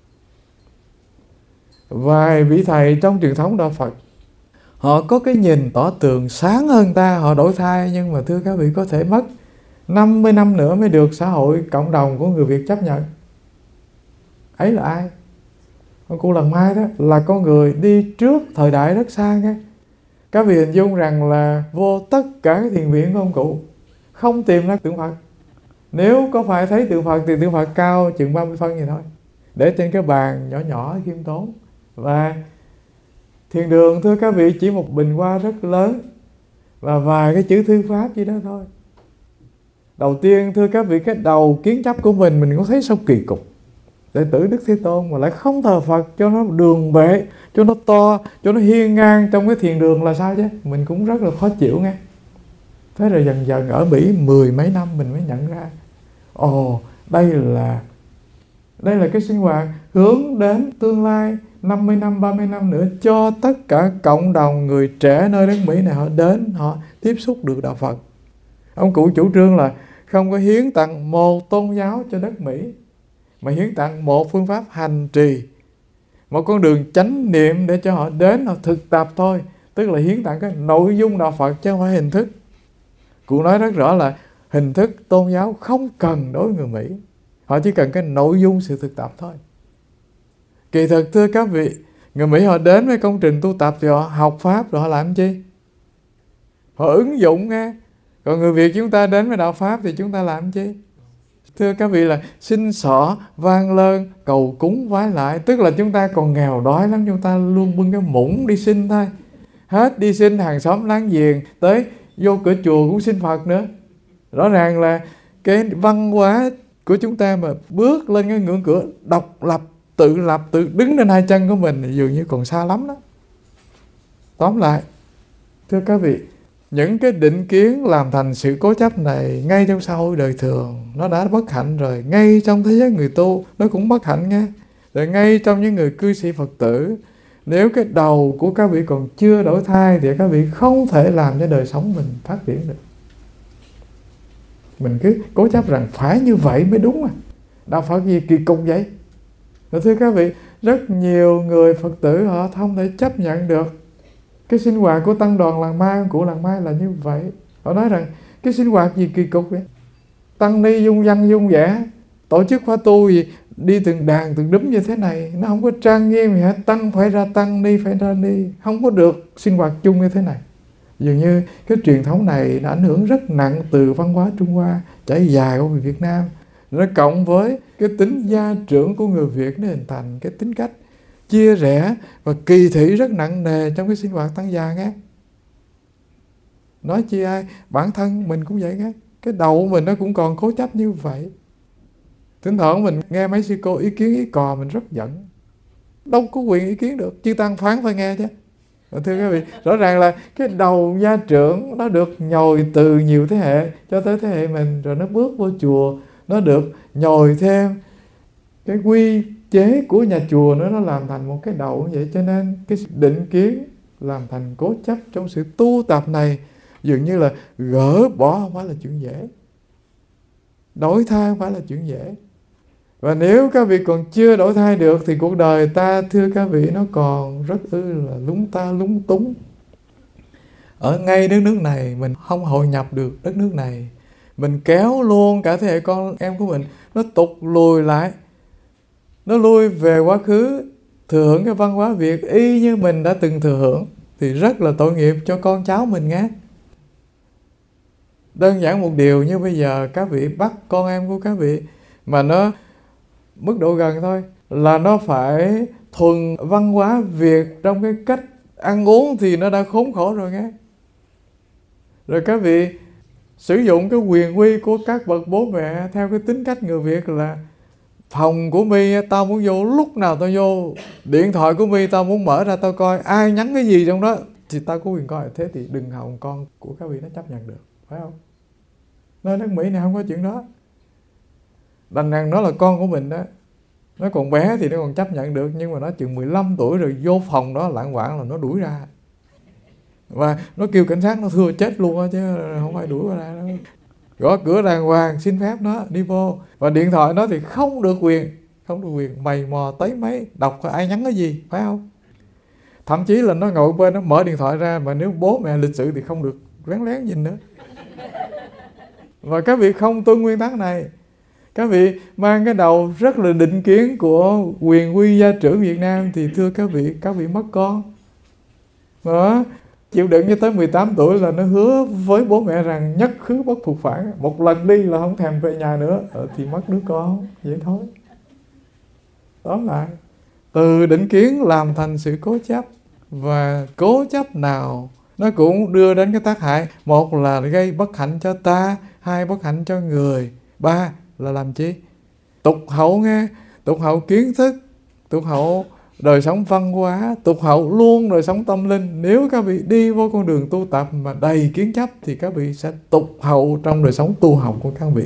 Vài vị thầy trong truyền thống đạo Phật, họ có cái nhìn tỏ tường sáng hơn ta, họ đổi thay, nhưng mà thưa các vị, có thể mất 50 năm nữa mới được xã hội cộng đồng của người Việt chấp nhận. Ấy là ai? Ông cụ Lần Mai đó, là con người đi trước thời đại rất xa nghe. Các vị hình dung rằng là vô tất cả cái thiền viện của ông cụ không tìm ra tượng Phật. Nếu có phải thấy tượng Phật thì tượng Phật cao chừng 30 phân vậy thôi, để trên cái bàn nhỏ nhỏ khiêm tốn. Và thiền đường thưa các vị chỉ một bình hoa rất lớn và vài cái chữ thư pháp gì đó thôi. Đầu tiên thưa các vị, cái đầu kiến chấp của mình có thấy sao kỳ cục. Đệ tử Đức Thế Tôn mà lại không thờ Phật cho nó đường bệ, cho nó to, cho nó hiên ngang trong cái thiền đường là sao chứ? Mình cũng rất là khó chịu nghe. Thế rồi dần dần ở Mỹ 10 mấy năm mình mới nhận ra, đây là cái sinh hoạt hướng đến tương lai 50 năm, 30 năm nữa cho tất cả cộng đồng người trẻ nơi đất Mỹ này, họ đến, họ tiếp xúc được đạo Phật. Ông cụ chủ trương là không có hiến tặng một tôn giáo cho đất Mỹ, mà hiến tặng một phương pháp hành trì, một con đường chánh niệm để cho họ đến, họ thực tập thôi. Tức là hiến tặng cái nội dung đạo Phật chứ không phải hình thức. Cụ nói rất rõ là hình thức tôn giáo không cần đối với người Mỹ, họ chỉ cần cái nội dung sự thực tập thôi. Kỳ thực thưa các vị, người Mỹ họ đến với công trình tu tập thì họ học Pháp rồi họ làm chi? Họ ứng dụng nghe. Còn người Việt chúng ta đến với đạo Pháp thì chúng ta làm chi? Thưa các vị, là xin xỏ, vang lơn, cầu cúng vái lại. Tức là chúng ta còn nghèo đói lắm, chúng ta luôn bưng cái muỗng đi xin thôi. Hết đi xin hàng xóm láng giềng, tới vô cửa chùa cũng xin Phật nữa. Rõ ràng là cái văn hóa của chúng ta mà bước lên cái ngưỡng cửa độc lập, tự đứng trên hai chân của mình dường như còn xa lắm đó. Tóm lại, Thưa các vị, những cái định kiến làm thành sự cố chấp này ngay trong xã hội đời thường nó đã bất hạnh rồi, ngay trong thế giới người tu nó cũng bất hạnh nghe. Rồi ngay trong những người cư sĩ Phật tử, nếu cái đầu của các vị còn chưa đổi thay thì các vị không thể làm cho đời sống mình phát triển được. Mình cứ cố chấp rằng phải như vậy mới đúng à. Đâu phải gì kỳ cục vậy. Rồi thưa các vị, rất nhiều người Phật tử họ không thể chấp nhận được cái sinh hoạt của tăng đoàn làng Mai, của làng Mai là như vậy. Họ nói rằng cái sinh hoạt gì kỳ cục vậy. Tăng ni dung văn dung vẻ, tổ chức khóa tu gì đi từng đàn từng đúm như thế này, nó không có trang nghiêm gì hết. Tăng phải ra tăng, ni phải ra ni, không có được sinh hoạt chung như thế này. Dường như cái truyền thống này nó ảnh hưởng rất nặng từ văn hóa Trung Hoa trải dài của người Việt Nam. Nó cộng với cái tính gia trưởng của người Việt, nó hình thành cái tính cách chia rẽ và kỳ thị rất nặng nề trong cái sinh hoạt tăng già nghe. Nói chi ai, bản thân mình cũng vậy nghe. Cái đầu của mình nó cũng còn cố chấp như vậy. Thỉnh thoảng mình nghe mấy sư cô ý kiến ý cò mình rất giận. Đâu có quyền ý kiến được, chư tăng phán phải nghe chứ. Thưa các vị, rõ ràng là cái đầu gia trưởng nó được nhồi từ nhiều thế hệ cho tới thế hệ mình, rồi nó bước vô chùa, nó được nhồi thêm cái quy chế của nhà chùa nữa, nó làm thành một cái đầu như vậy. Cho nên cái định kiến làm thành cố chấp trong sự tu tập này dường như là gỡ bỏ không phải là chuyện dễ, đổi thay không phải là chuyện dễ. Và nếu các vị còn chưa đổi thay được thì cuộc đời ta, thưa các vị, nó còn rất là lúng ta lúng túng. Ở ngay đất nước này mình không hội nhập được đất nước này, mình kéo luôn cả thế hệ con em của mình nó tụt lùi lại, nó lui về quá khứ, thừa hưởng cái văn hóa Việt y như mình đã từng thừa hưởng, thì rất là tội nghiệp cho con cháu mình nghe. Đơn giản một điều như bây giờ các vị bắt con em của các vị mà nó mức độ gần thôi là nó phải thuần văn hóa Việt trong cái cách ăn uống thì nó đã khốn khổ rồi nghe. Rồi các vị sử dụng cái quyền uy của các bậc bố mẹ theo cái tính cách người Việt là phòng của mi tao muốn vô lúc nào tao vô, điện thoại của mi tao muốn mở ra tao coi ai nhắn cái gì trong đó thì tao có quyền coi. Thế thì đừng hòng con của các vị nó chấp nhận được, phải không? Nơi nước Mỹ này không có chuyện đó. Đành rằng nó là con của mình đó, nó còn bé thì nó còn chấp nhận được, nhưng mà nó chừng 15 tuổi rồi vô phòng đó lạng quạng là nó đuổi ra. Và nó kêu cảnh sát nó thưa chết luôn đó, chứ không phải đuổi ra đâu. Gõ cửa đàng hoàng xin phép nó đi vô. Và điện thoại nó thì không được quyền mày mò tới mấy đọc ai nhắn cái gì, phải không? Thậm chí là nó ngồi bên nó mở điện thoại ra, mà nếu bố mẹ lịch sự thì không được lén lén nhìn nữa. Và các vị không tuân nguyên tắc này, các vị mang cái đầu rất là định kiến của quyền quy gia trưởng Việt Nam thì thưa các vị mất con. Đó, chịu đựng cho tới 18 tuổi là nó hứa với bố mẹ rằng nhất khứ bất phục phản, một lần đi là không thèm về nhà nữa, thì mất đứa con, vậy thôi. Tóm lại, từ định kiến làm thành sự cố chấp, và cố chấp nào nó cũng đưa đến cái tác hại. Một là gây bất hạnh cho ta, hai bất hạnh cho người, ba là làm chi? Tụt hậu nghe, tụt hậu kiến thức, tụt hậu đời sống văn hóa, tụt hậu luôn đời sống tâm linh. Nếu các vị đi vô con đường tu tập mà đầy kiến chấp thì các vị sẽ tụt hậu trong đời sống tu học của các vị.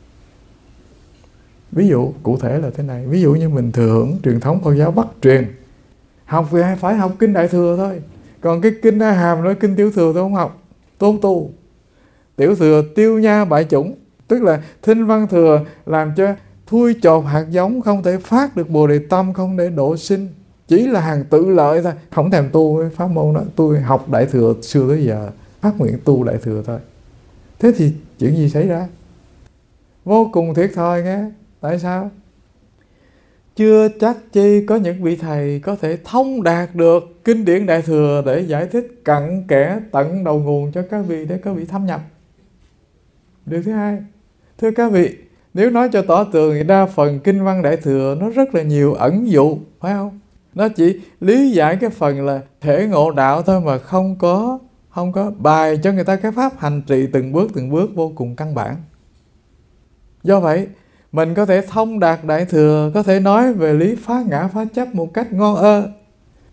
Ví dụ cụ thể là thế này, ví dụ như mình thừa hưởng truyền thống Phật giáo Bắc truyền, học thì phải học kinh Đại Thừa thôi, còn cái kinh A Hàm nói kinh Tiểu Thừa tôi không học, tôi không tu. Tiểu Thừa tiêu nha bại chủng, tức là thinh văn thừa làm cho thui chột hạt giống, không thể phát được Bồ Đề tâm, không thể độ sinh, chỉ là hàng tự lợi thôi, không thèm tu cái pháp môn đó. Tôi học Đại Thừa xưa tới giờ phát nguyện tu Đại Thừa thôi. Thế thì chuyện gì xảy ra? Vô cùng thiệt thòi nghe. Tại sao? Chưa chắc chi có những vị thầy có thể thông đạt được kinh điển Đại Thừa để giải thích cặn kẽ tận đầu nguồn cho các vị để các vị thâm nhập. Điều thứ hai, thưa các vị, nếu nói cho tỏ tường thì đa phần kinh văn Đại Thừa nó rất là nhiều ẩn dụ, phải không? Nó chỉ lý giải cái phần là thể ngộ đạo thôi, mà không có bài cho người ta cái pháp hành trì từng bước vô cùng căn bản. Do vậy, mình có thể thông đạt Đại Thừa, có thể nói về lý phá ngã phá chấp một cách ngon ơ.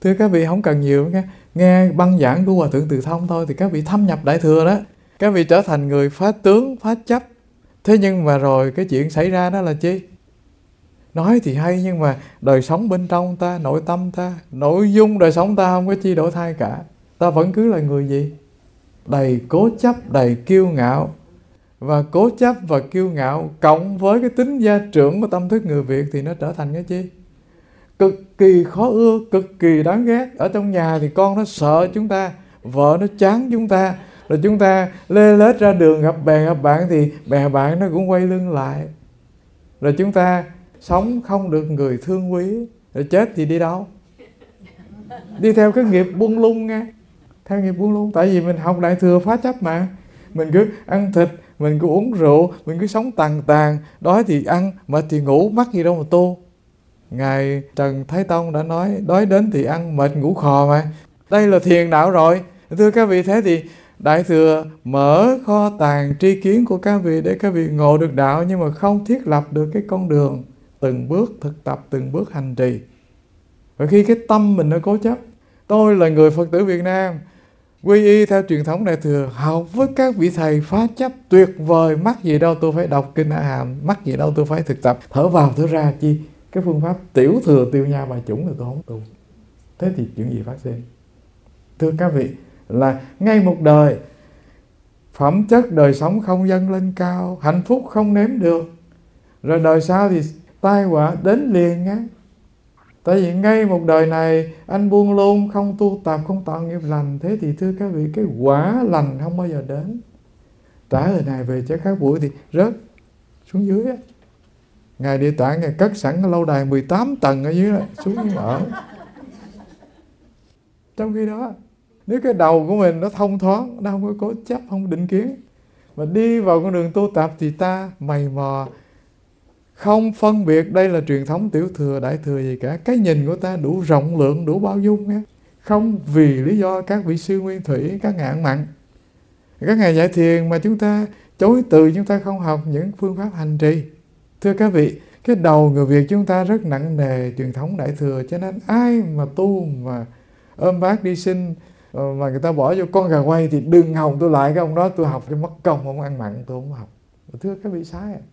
Thưa các vị, không cần nhiều nghe băng giảng của Hòa Thượng Từ Thông thôi thì các vị thâm nhập Đại Thừa đó, các vị trở thành người phá tướng, phá chấp. Thế nhưng mà rồi cái chuyện xảy ra đó là chi? Nói thì hay nhưng mà đời sống bên trong ta, nội tâm ta, nội dung đời sống ta không có chi đổi thay cả. Ta vẫn cứ là người gì? Đầy cố chấp, đầy kiêu ngạo. Và cố chấp và kiêu ngạo cộng với cái tính gia trưởng của tâm thức người Việt thì nó trở thành cái chi? Cực kỳ khó ưa, cực kỳ đáng ghét. Ở trong nhà thì con nó sợ chúng ta, vợ nó chán chúng ta, rồi chúng ta lê lết ra đường gặp bè gặp bạn thì bè bạn nó cũng quay lưng lại. Rồi chúng ta sống không được người thương quý, rồi chết thì đi đâu? Đi theo cái nghiệp buông lung nghe. Theo nghiệp buông lung. Tại vì mình học Đại Thừa phá chấp mà. Mình cứ ăn thịt, mình cứ uống rượu, mình cứ sống tàn tàn. Đói thì ăn, mệt thì ngủ, mắc gì đâu mà tu. Ngài Trần Thái Tông đã nói đói đến thì ăn, mệt ngủ khò mà. Đây là thiền đạo rồi. Thưa các vị, thế thì Đại Thừa mở kho tàng tri kiến của các vị để các vị ngộ được đạo, nhưng mà không thiết lập được cái con đường từng bước thực tập, từng bước hành trì. Và khi cái tâm mình nó cố chấp, tôi là người Phật tử Việt Nam, quy y theo truyền thống Đại Thừa, học với các vị thầy phá chấp tuyệt vời, mắc gì đâu tôi phải đọc kinh A Hàm, mắc gì đâu tôi phải thực tập thở vào thở ra chi. Cái phương pháp tiểu thừa tiêu nha bài chủng là tôi không tu. Thế thì chuyện gì phát sinh? Thưa các vị, là ngay một đời phẩm chất đời sống không dâng lên cao, hạnh phúc không nếm được, rồi đời sau thì tai họa đến liền á. Tại vì ngay một đời này anh buông lung, không tu tập, không tạo nghiệp lành, thế thì thưa các vị, cái quả lành không bao giờ đến. Trả lời này về cho các buổi thì rớt xuống dưới á. Ngài Địa Tạng Ngài cất sẵn cái lâu đài 18 tầng ở dưới đó, xuống ở. Trong khi đó, nếu cái đầu của mình nó thông thoáng, nó không có cố chấp, không định kiến, mà đi vào con đường tu tập thì ta mày mò, không phân biệt đây là truyền thống tiểu thừa, đại thừa gì cả. Cái nhìn của ta đủ rộng lượng, đủ bao dung nha. Không vì lý do các vị sư nguyên thủy, các ngài ăn mặn, các ngài dạy thiền mà chúng ta chối từ, chúng ta không học những phương pháp hành trì. Thưa các vị, cái đầu người Việt chúng ta rất nặng nề truyền thống đại thừa, cho nên ai mà tu mà ôm bác đi sinh mà người ta bỏ vô con gà quay thì đừng hòng tôi lại cái ông đó, tôi học cho mất công, không ăn mặn tôi không học. Thưa các vị, sai à.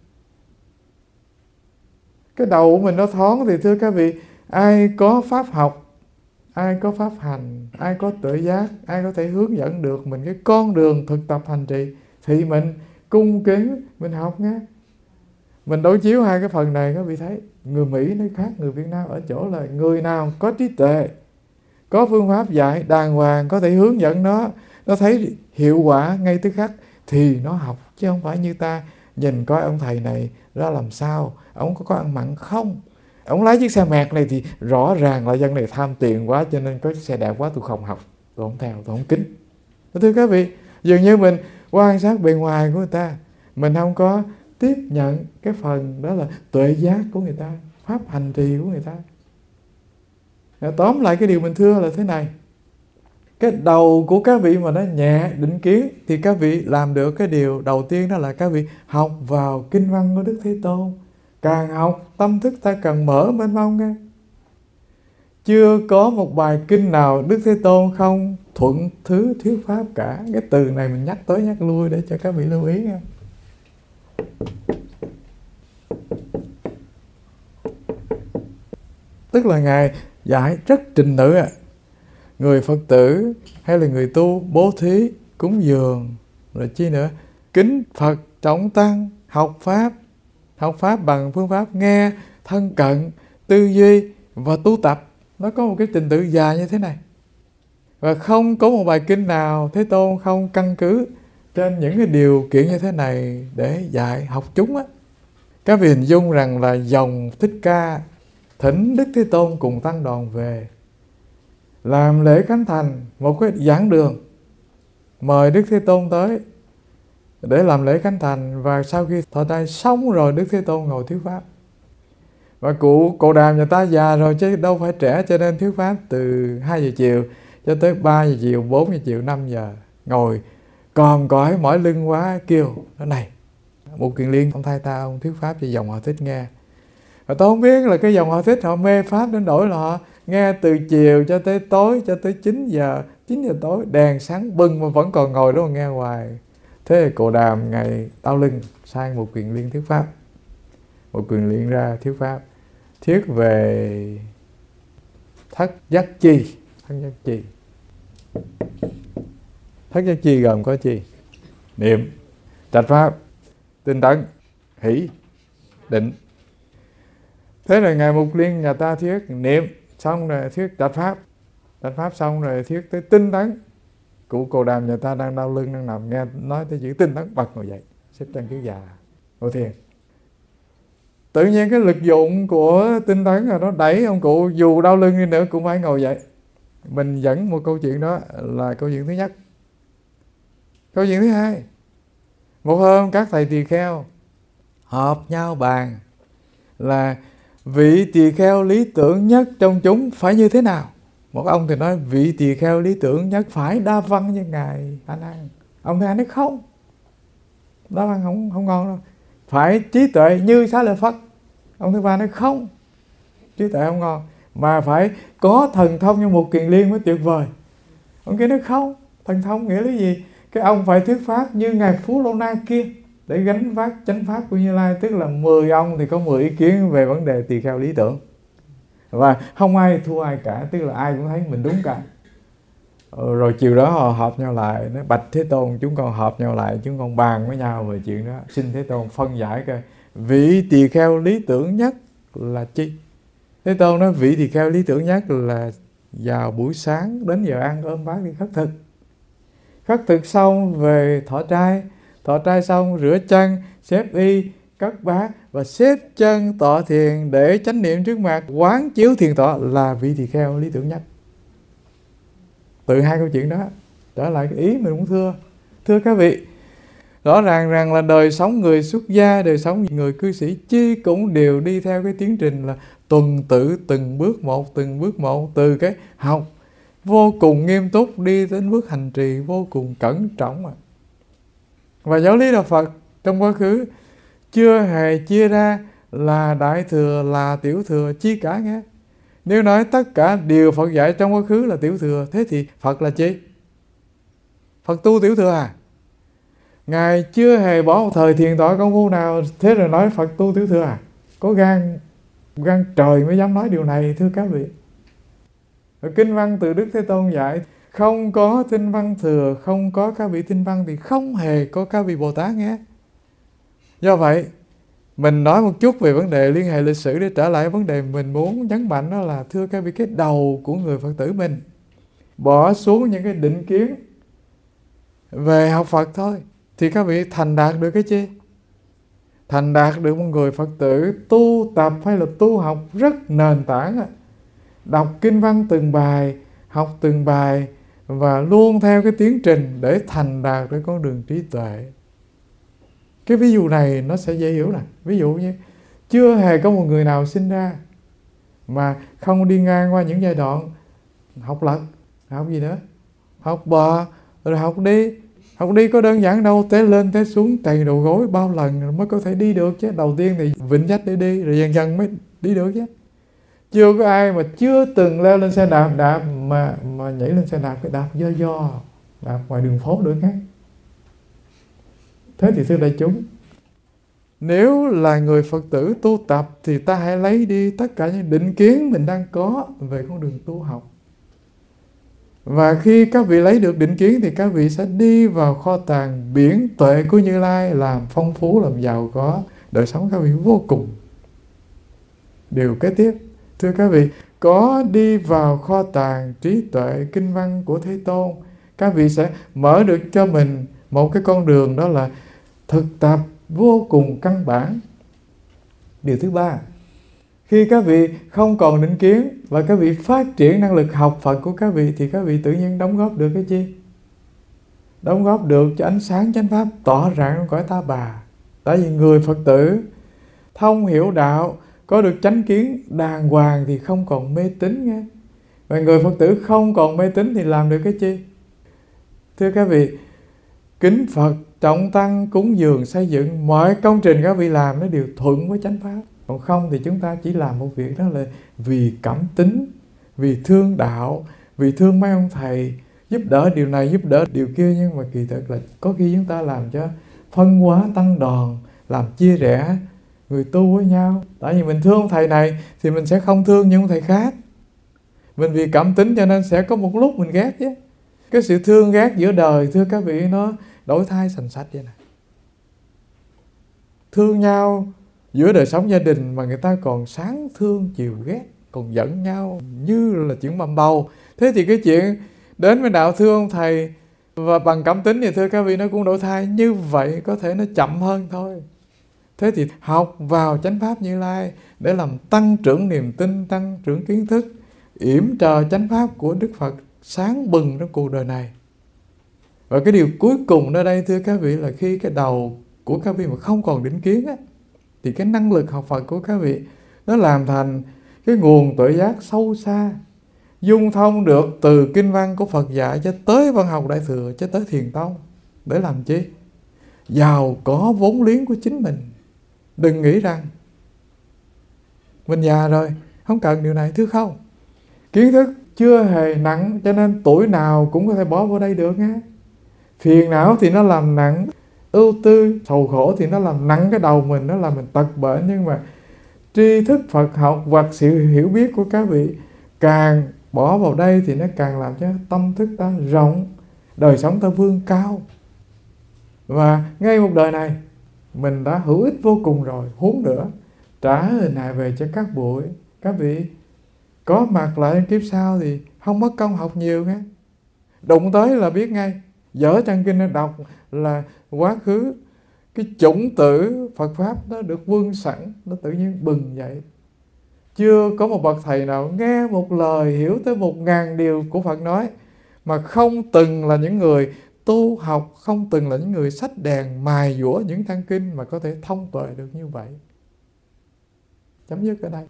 Cái đầu của mình nó thoáng thì thưa các vị, ai có pháp học, ai có pháp hành, ai có tự giác, ai có thể hướng dẫn được mình cái con đường thực tập hành trì thì mình cung kính, mình học nhé. Mình đối chiếu hai cái phần này, các vị thấy người Mỹ nó khác người Việt Nam ở chỗ là người nào có trí tuệ, có phương pháp dạy đàng hoàng, có thể hướng dẫn nó thấy hiệu quả ngay tức khắc thì nó học, chứ không phải như ta nhìn coi ông thầy này ra làm sao, ông có ăn mặn không, ông lái chiếc xe mẹt này thì rõ ràng là dân này tham tiền quá cho nên có chiếc xe đẹp quá, tôi không học, tôi không theo, tôi không kính. Thưa các vị, dường như mình quan sát bề ngoài của người ta, mình không có tiếp nhận cái phần đó là tuệ giác của người ta, pháp hành trì của người ta. Tóm lại cái điều mình thưa là thế này: cái đầu của các vị mà nó nhẹ định kiến thì các vị làm được cái điều đầu tiên, đó là các vị học vào kinh văn của Đức Thế Tôn. Càng học tâm thức ta càng mở mênh mông nghe. Chưa có một bài kinh nào Đức Thế Tôn không thuận thứ thuyết pháp cả. Cái từ này mình nhắc tới nhắc lui để cho các vị lưu ý nghe. Tức là Ngài dạy rất trình tự à. Người Phật tử hay là người tu bố thí, cúng dường, rồi chi nữa, kính Phật, trọng tăng, học pháp bằng phương pháp nghe, thân cận, tư duy và tu tập. Nó có một cái trình tự dài như thế này. Và không có một bài kinh nào Thế Tôn không căn cứ trên những cái điều kiện như thế này để dạy học chúng á. Các vị hình dung rằng là dòng Thích Ca thỉnh Đức Thế Tôn cùng tăng đoàn về làm lễ khánh thành một cái giảng đường, mời Đức Thế Tôn tới để làm lễ khánh thành. Và sau khi thọ trai xong rồi, Đức Thế Tôn ngồi thuyết pháp. Và cụ Cồ Đàm nhà ta già rồi chứ đâu phải trẻ, cho nên thuyết pháp từ 2 giờ chiều cho tới 3 giờ chiều, 4 giờ chiều, 5 giờ. Ngồi còn cõi mỏi lưng quá, kêu nó này, một Kiền Liên ông thay ta, ông thuyết pháp cho dòng họ Thích nghe. Và tôi không biết là cái dòng họ Thích họ mê pháp đến đổi là họ nghe từ chiều cho tới tối, cho tới 9 giờ tối, đèn sáng bừng mà vẫn còn ngồi đó mà nghe hoài. Thế Cồ Đàm ngày đau lưng sang một Kiền Liên thuyết pháp. Một Kiền Liên ra thuyết pháp, thuyết về thất giác chi. Thất giác chi. Thất giác chi gồm có chi? Niệm, trạch pháp, tinh tấn, hỷ, định. Thế rồi Ngài Mục Liên nhà ta thuyết niệm, xong rồi thuyết trạch pháp xong rồi thuyết tới tinh tấn. Cụ Cồ Đàm nhà ta đang đau lưng, đang nằm, nghe nói tới chữ tinh tấn, bật ngồi dậy, xếp chân kiết già, ngồi thiền. Tự nhiên cái lực dụng của tinh tấn là nó đẩy ông cụ dù đau lưng đi nữa cũng phải ngồi dậy. Mình dẫn một câu chuyện đó là câu chuyện thứ nhất. Câu chuyện thứ hai, một hôm các thầy tỳ kheo họp nhau bàn là vị tỳ kheo lý tưởng nhất trong chúng phải như thế nào. Một ông thì nói vị tỳ kheo lý tưởng nhất phải đa văn như Ngài A Nan. Ông thứ hai nói không, đa văn không ngon đâu, phải trí tuệ như Xá Lợi Phất. Ông thứ ba nói không, trí tuệ không ngon, mà phải có thần thông như một Kiền Liên mới tuyệt vời. Ông kia nói không, thần thông nghĩa là gì? Cái ông phải thuyết pháp như Ngài Phú Lô Na kia để gánh vác chánh pháp của Như Lai. Tức là 10 ông thì có 10 ý kiến về vấn đề tỳ kheo lý tưởng, và không ai thua ai cả, tức là ai cũng thấy mình đúng cả. Rồi chiều đó họ họp nhau lại, nói bạch Thế Tôn, chúng con họp nhau lại, chúng con bàn với nhau về chuyện đó, xin Thế Tôn phân giải coi vị tỳ kheo lý tưởng nhất là chi. Thế Tôn nói vị tỳ kheo lý tưởng nhất là vào buổi sáng đến giờ ăn ôm bát đi khất thực. Khất thực xong về thọ trai xong rửa chân, xếp y, cất bát và xếp chân tọa thiền để chánh niệm trước mặt, quán chiếu thiền tọa là vị tỳ kheo lý tưởng nhất. Từ hai câu chuyện đó trở lại cái ý mình muốn thưa các vị, rõ ràng rằng là đời sống người xuất gia, đời sống người cư sĩ chi cũng đều đi theo cái tiến trình là tuần tự từng bước một, từ cái học vô cùng nghiêm túc đi đến bước hành trì vô cùng cẩn trọng. Và giáo lý Đạo Phật trong quá khứ chưa hề chia ra là đại thừa, là tiểu thừa chi cả nghe. Nếu nói tất cả điều Phật dạy trong quá khứ là tiểu thừa, thế thì Phật là chi? Phật tu tiểu thừa à? Ngài chưa hề bỏ một thời thiền tọa công phu nào, thế rồi nói Phật tu tiểu thừa à? Có gan trời mới dám nói điều này thưa các vị. Ở kinh văn từ Đức Thế Tôn dạy không có tinh văn thừa, không có các vị tinh văn thì không hề có các vị Bồ Tát nghe. Do vậy mình nói một chút về vấn đề liên hệ lịch sử để trở lại vấn đề mình muốn nhấn mạnh, đó là thưa các vị, cái đầu của người Phật tử mình bỏ xuống những cái định kiến về học Phật thôi thì các vị thành đạt được cái chi? Thành đạt được một người Phật tử tu tập hay là tu học rất nền tảng, đọc kinh văn từng bài, học từng bài và luôn theo cái tiến trình để thành đạt được con đường trí tuệ. Cái ví dụ này nó sẽ dễ hiểu nè. Ví dụ như chưa hề có một người nào sinh ra mà không đi ngang qua những giai đoạn học lật, học gì nữa, học bò, rồi học đi có đơn giản đâu, té lên té xuống cày đầu gối bao lần mới có thể đi được chứ. Đầu tiên thì vịnh dách để đi, rồi dần dần mới đi được chứ. Chưa có ai mà chưa từng leo lên xe đạp mà nhảy lên xe đạp, cái đạp do đạp ngoài đường phố được hết. Thế thì thưa đại chúng, nếu là người Phật tử tu tập thì ta hãy lấy đi tất cả những định kiến mình đang có về con đường tu học. Và khi các vị lấy được định kiến thì các vị sẽ đi vào kho tàng biển tuệ của Như Lai, làm phong phú, làm giàu có đời sống các vị vô cùng. Điều kế tiếp, thưa các vị, có đi vào kho tàng trí tuệ kinh văn của Thế Tôn, các vị sẽ mở được cho mình một cái con đường, đó là thực tập vô cùng căn bản. Điều thứ ba, khi các vị không còn định kiến và các vị phát triển năng lực học Phật của các vị thì các vị tự nhiên đóng góp được cái chi? Đóng góp được cho ánh sáng chánh pháp tỏ rạng trong cõi Ta Bà. Tại vì người Phật tử thông hiểu đạo, có được chánh kiến đàng hoàng thì không còn mê tín nghe. Và người Phật tử không còn mê tín thì làm được cái chi? Thưa các vị, kính Phật, trọng tăng, cúng dường, xây dựng, mọi công trình các vị làm nó đều thuận với chánh pháp. Còn không thì chúng ta chỉ làm một việc, đó là vì cảm tính, vì thương đạo, vì thương mấy ông thầy, giúp đỡ điều này, giúp đỡ điều kia. Nhưng mà kỳ thực là có khi chúng ta làm cho phân hóa tăng đoàn, làm chia rẽ người tu với nhau. Tại vì mình thương ông thầy này thì mình sẽ không thương những ông thầy khác. Mình vì cảm tính cho nên sẽ có một lúc mình ghét chứ. Cái sự thương ghét giữa đời, thưa các vị, nó đổi thay sành sạch vậy này. Thương nhau giữa đời sống gia đình mà người ta còn sáng thương chiều ghét, còn giận nhau như là chuyện mầm bầu. Thế thì cái chuyện đến với đạo thương ông thầy và bằng cảm tính thì thưa các vị, nó cũng đổi thay. Như vậy có thể nó chậm hơn thôi. Thế thì học vào chánh pháp Như Lai để làm tăng trưởng niềm tin, tăng trưởng kiến thức, yểm trợ chánh pháp của Đức Phật sáng bừng trong cuộc đời này. Và cái điều cuối cùng ở đây thưa các vị là khi cái đầu của các vị mà không còn định kiến á, thì cái năng lực học Phật của các vị nó làm thành cái nguồn tuệ giác sâu xa, dung thông được từ kinh văn của Phật dạy cho tới văn học Đại Thừa, cho tới Thiền Tông. Để làm chi? Giàu có vốn liếng của chính mình. Đừng nghĩ rằng mình già rồi không cần điều này, thưa không. Kiến thức chưa hề nặng cho nên tuổi nào cũng có thể bỏ vào đây được nha. Phiền não thì nó làm nặng, ưu tư, sầu khổ thì nó làm nặng cái đầu mình, nó làm mình tật bệnh. Nhưng mà tri thức Phật học hoặc sự hiểu biết của các vị càng bỏ vào đây thì nó càng làm cho tâm thức ta rộng, đời sống ta vươn cao. Và ngay một đời này mình đã hữu ích vô cùng rồi, huống nữa trả hình hài về cho các bụi. Các vị có mặt lại kiếp sau thì không mất công học nhiều nghe. Đụng tới là biết ngay. Dở trang kinh nó đọc là quá khứ cái chủng tử Phật Pháp nó được vương sẵn, nó tự nhiên bừng dậy. Chưa có một bậc thầy nào nghe một lời hiểu tới 1000 điều của Phật nói mà không từng là những người tu học, không từng là những người xách đèn mài dũa những trang kinh mà có thể thông tuệ được như vậy. Chấm dứt ở đây.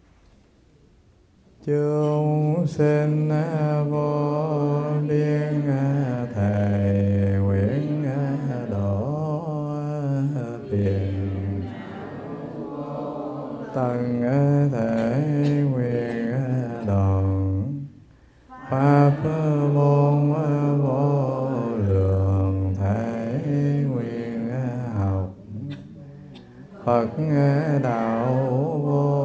Chúng sinh vô biên thầy nguyện độ tiền tăng thể nguyện đoàn pháp môn vô lượng thể nguyện học Phật đạo vô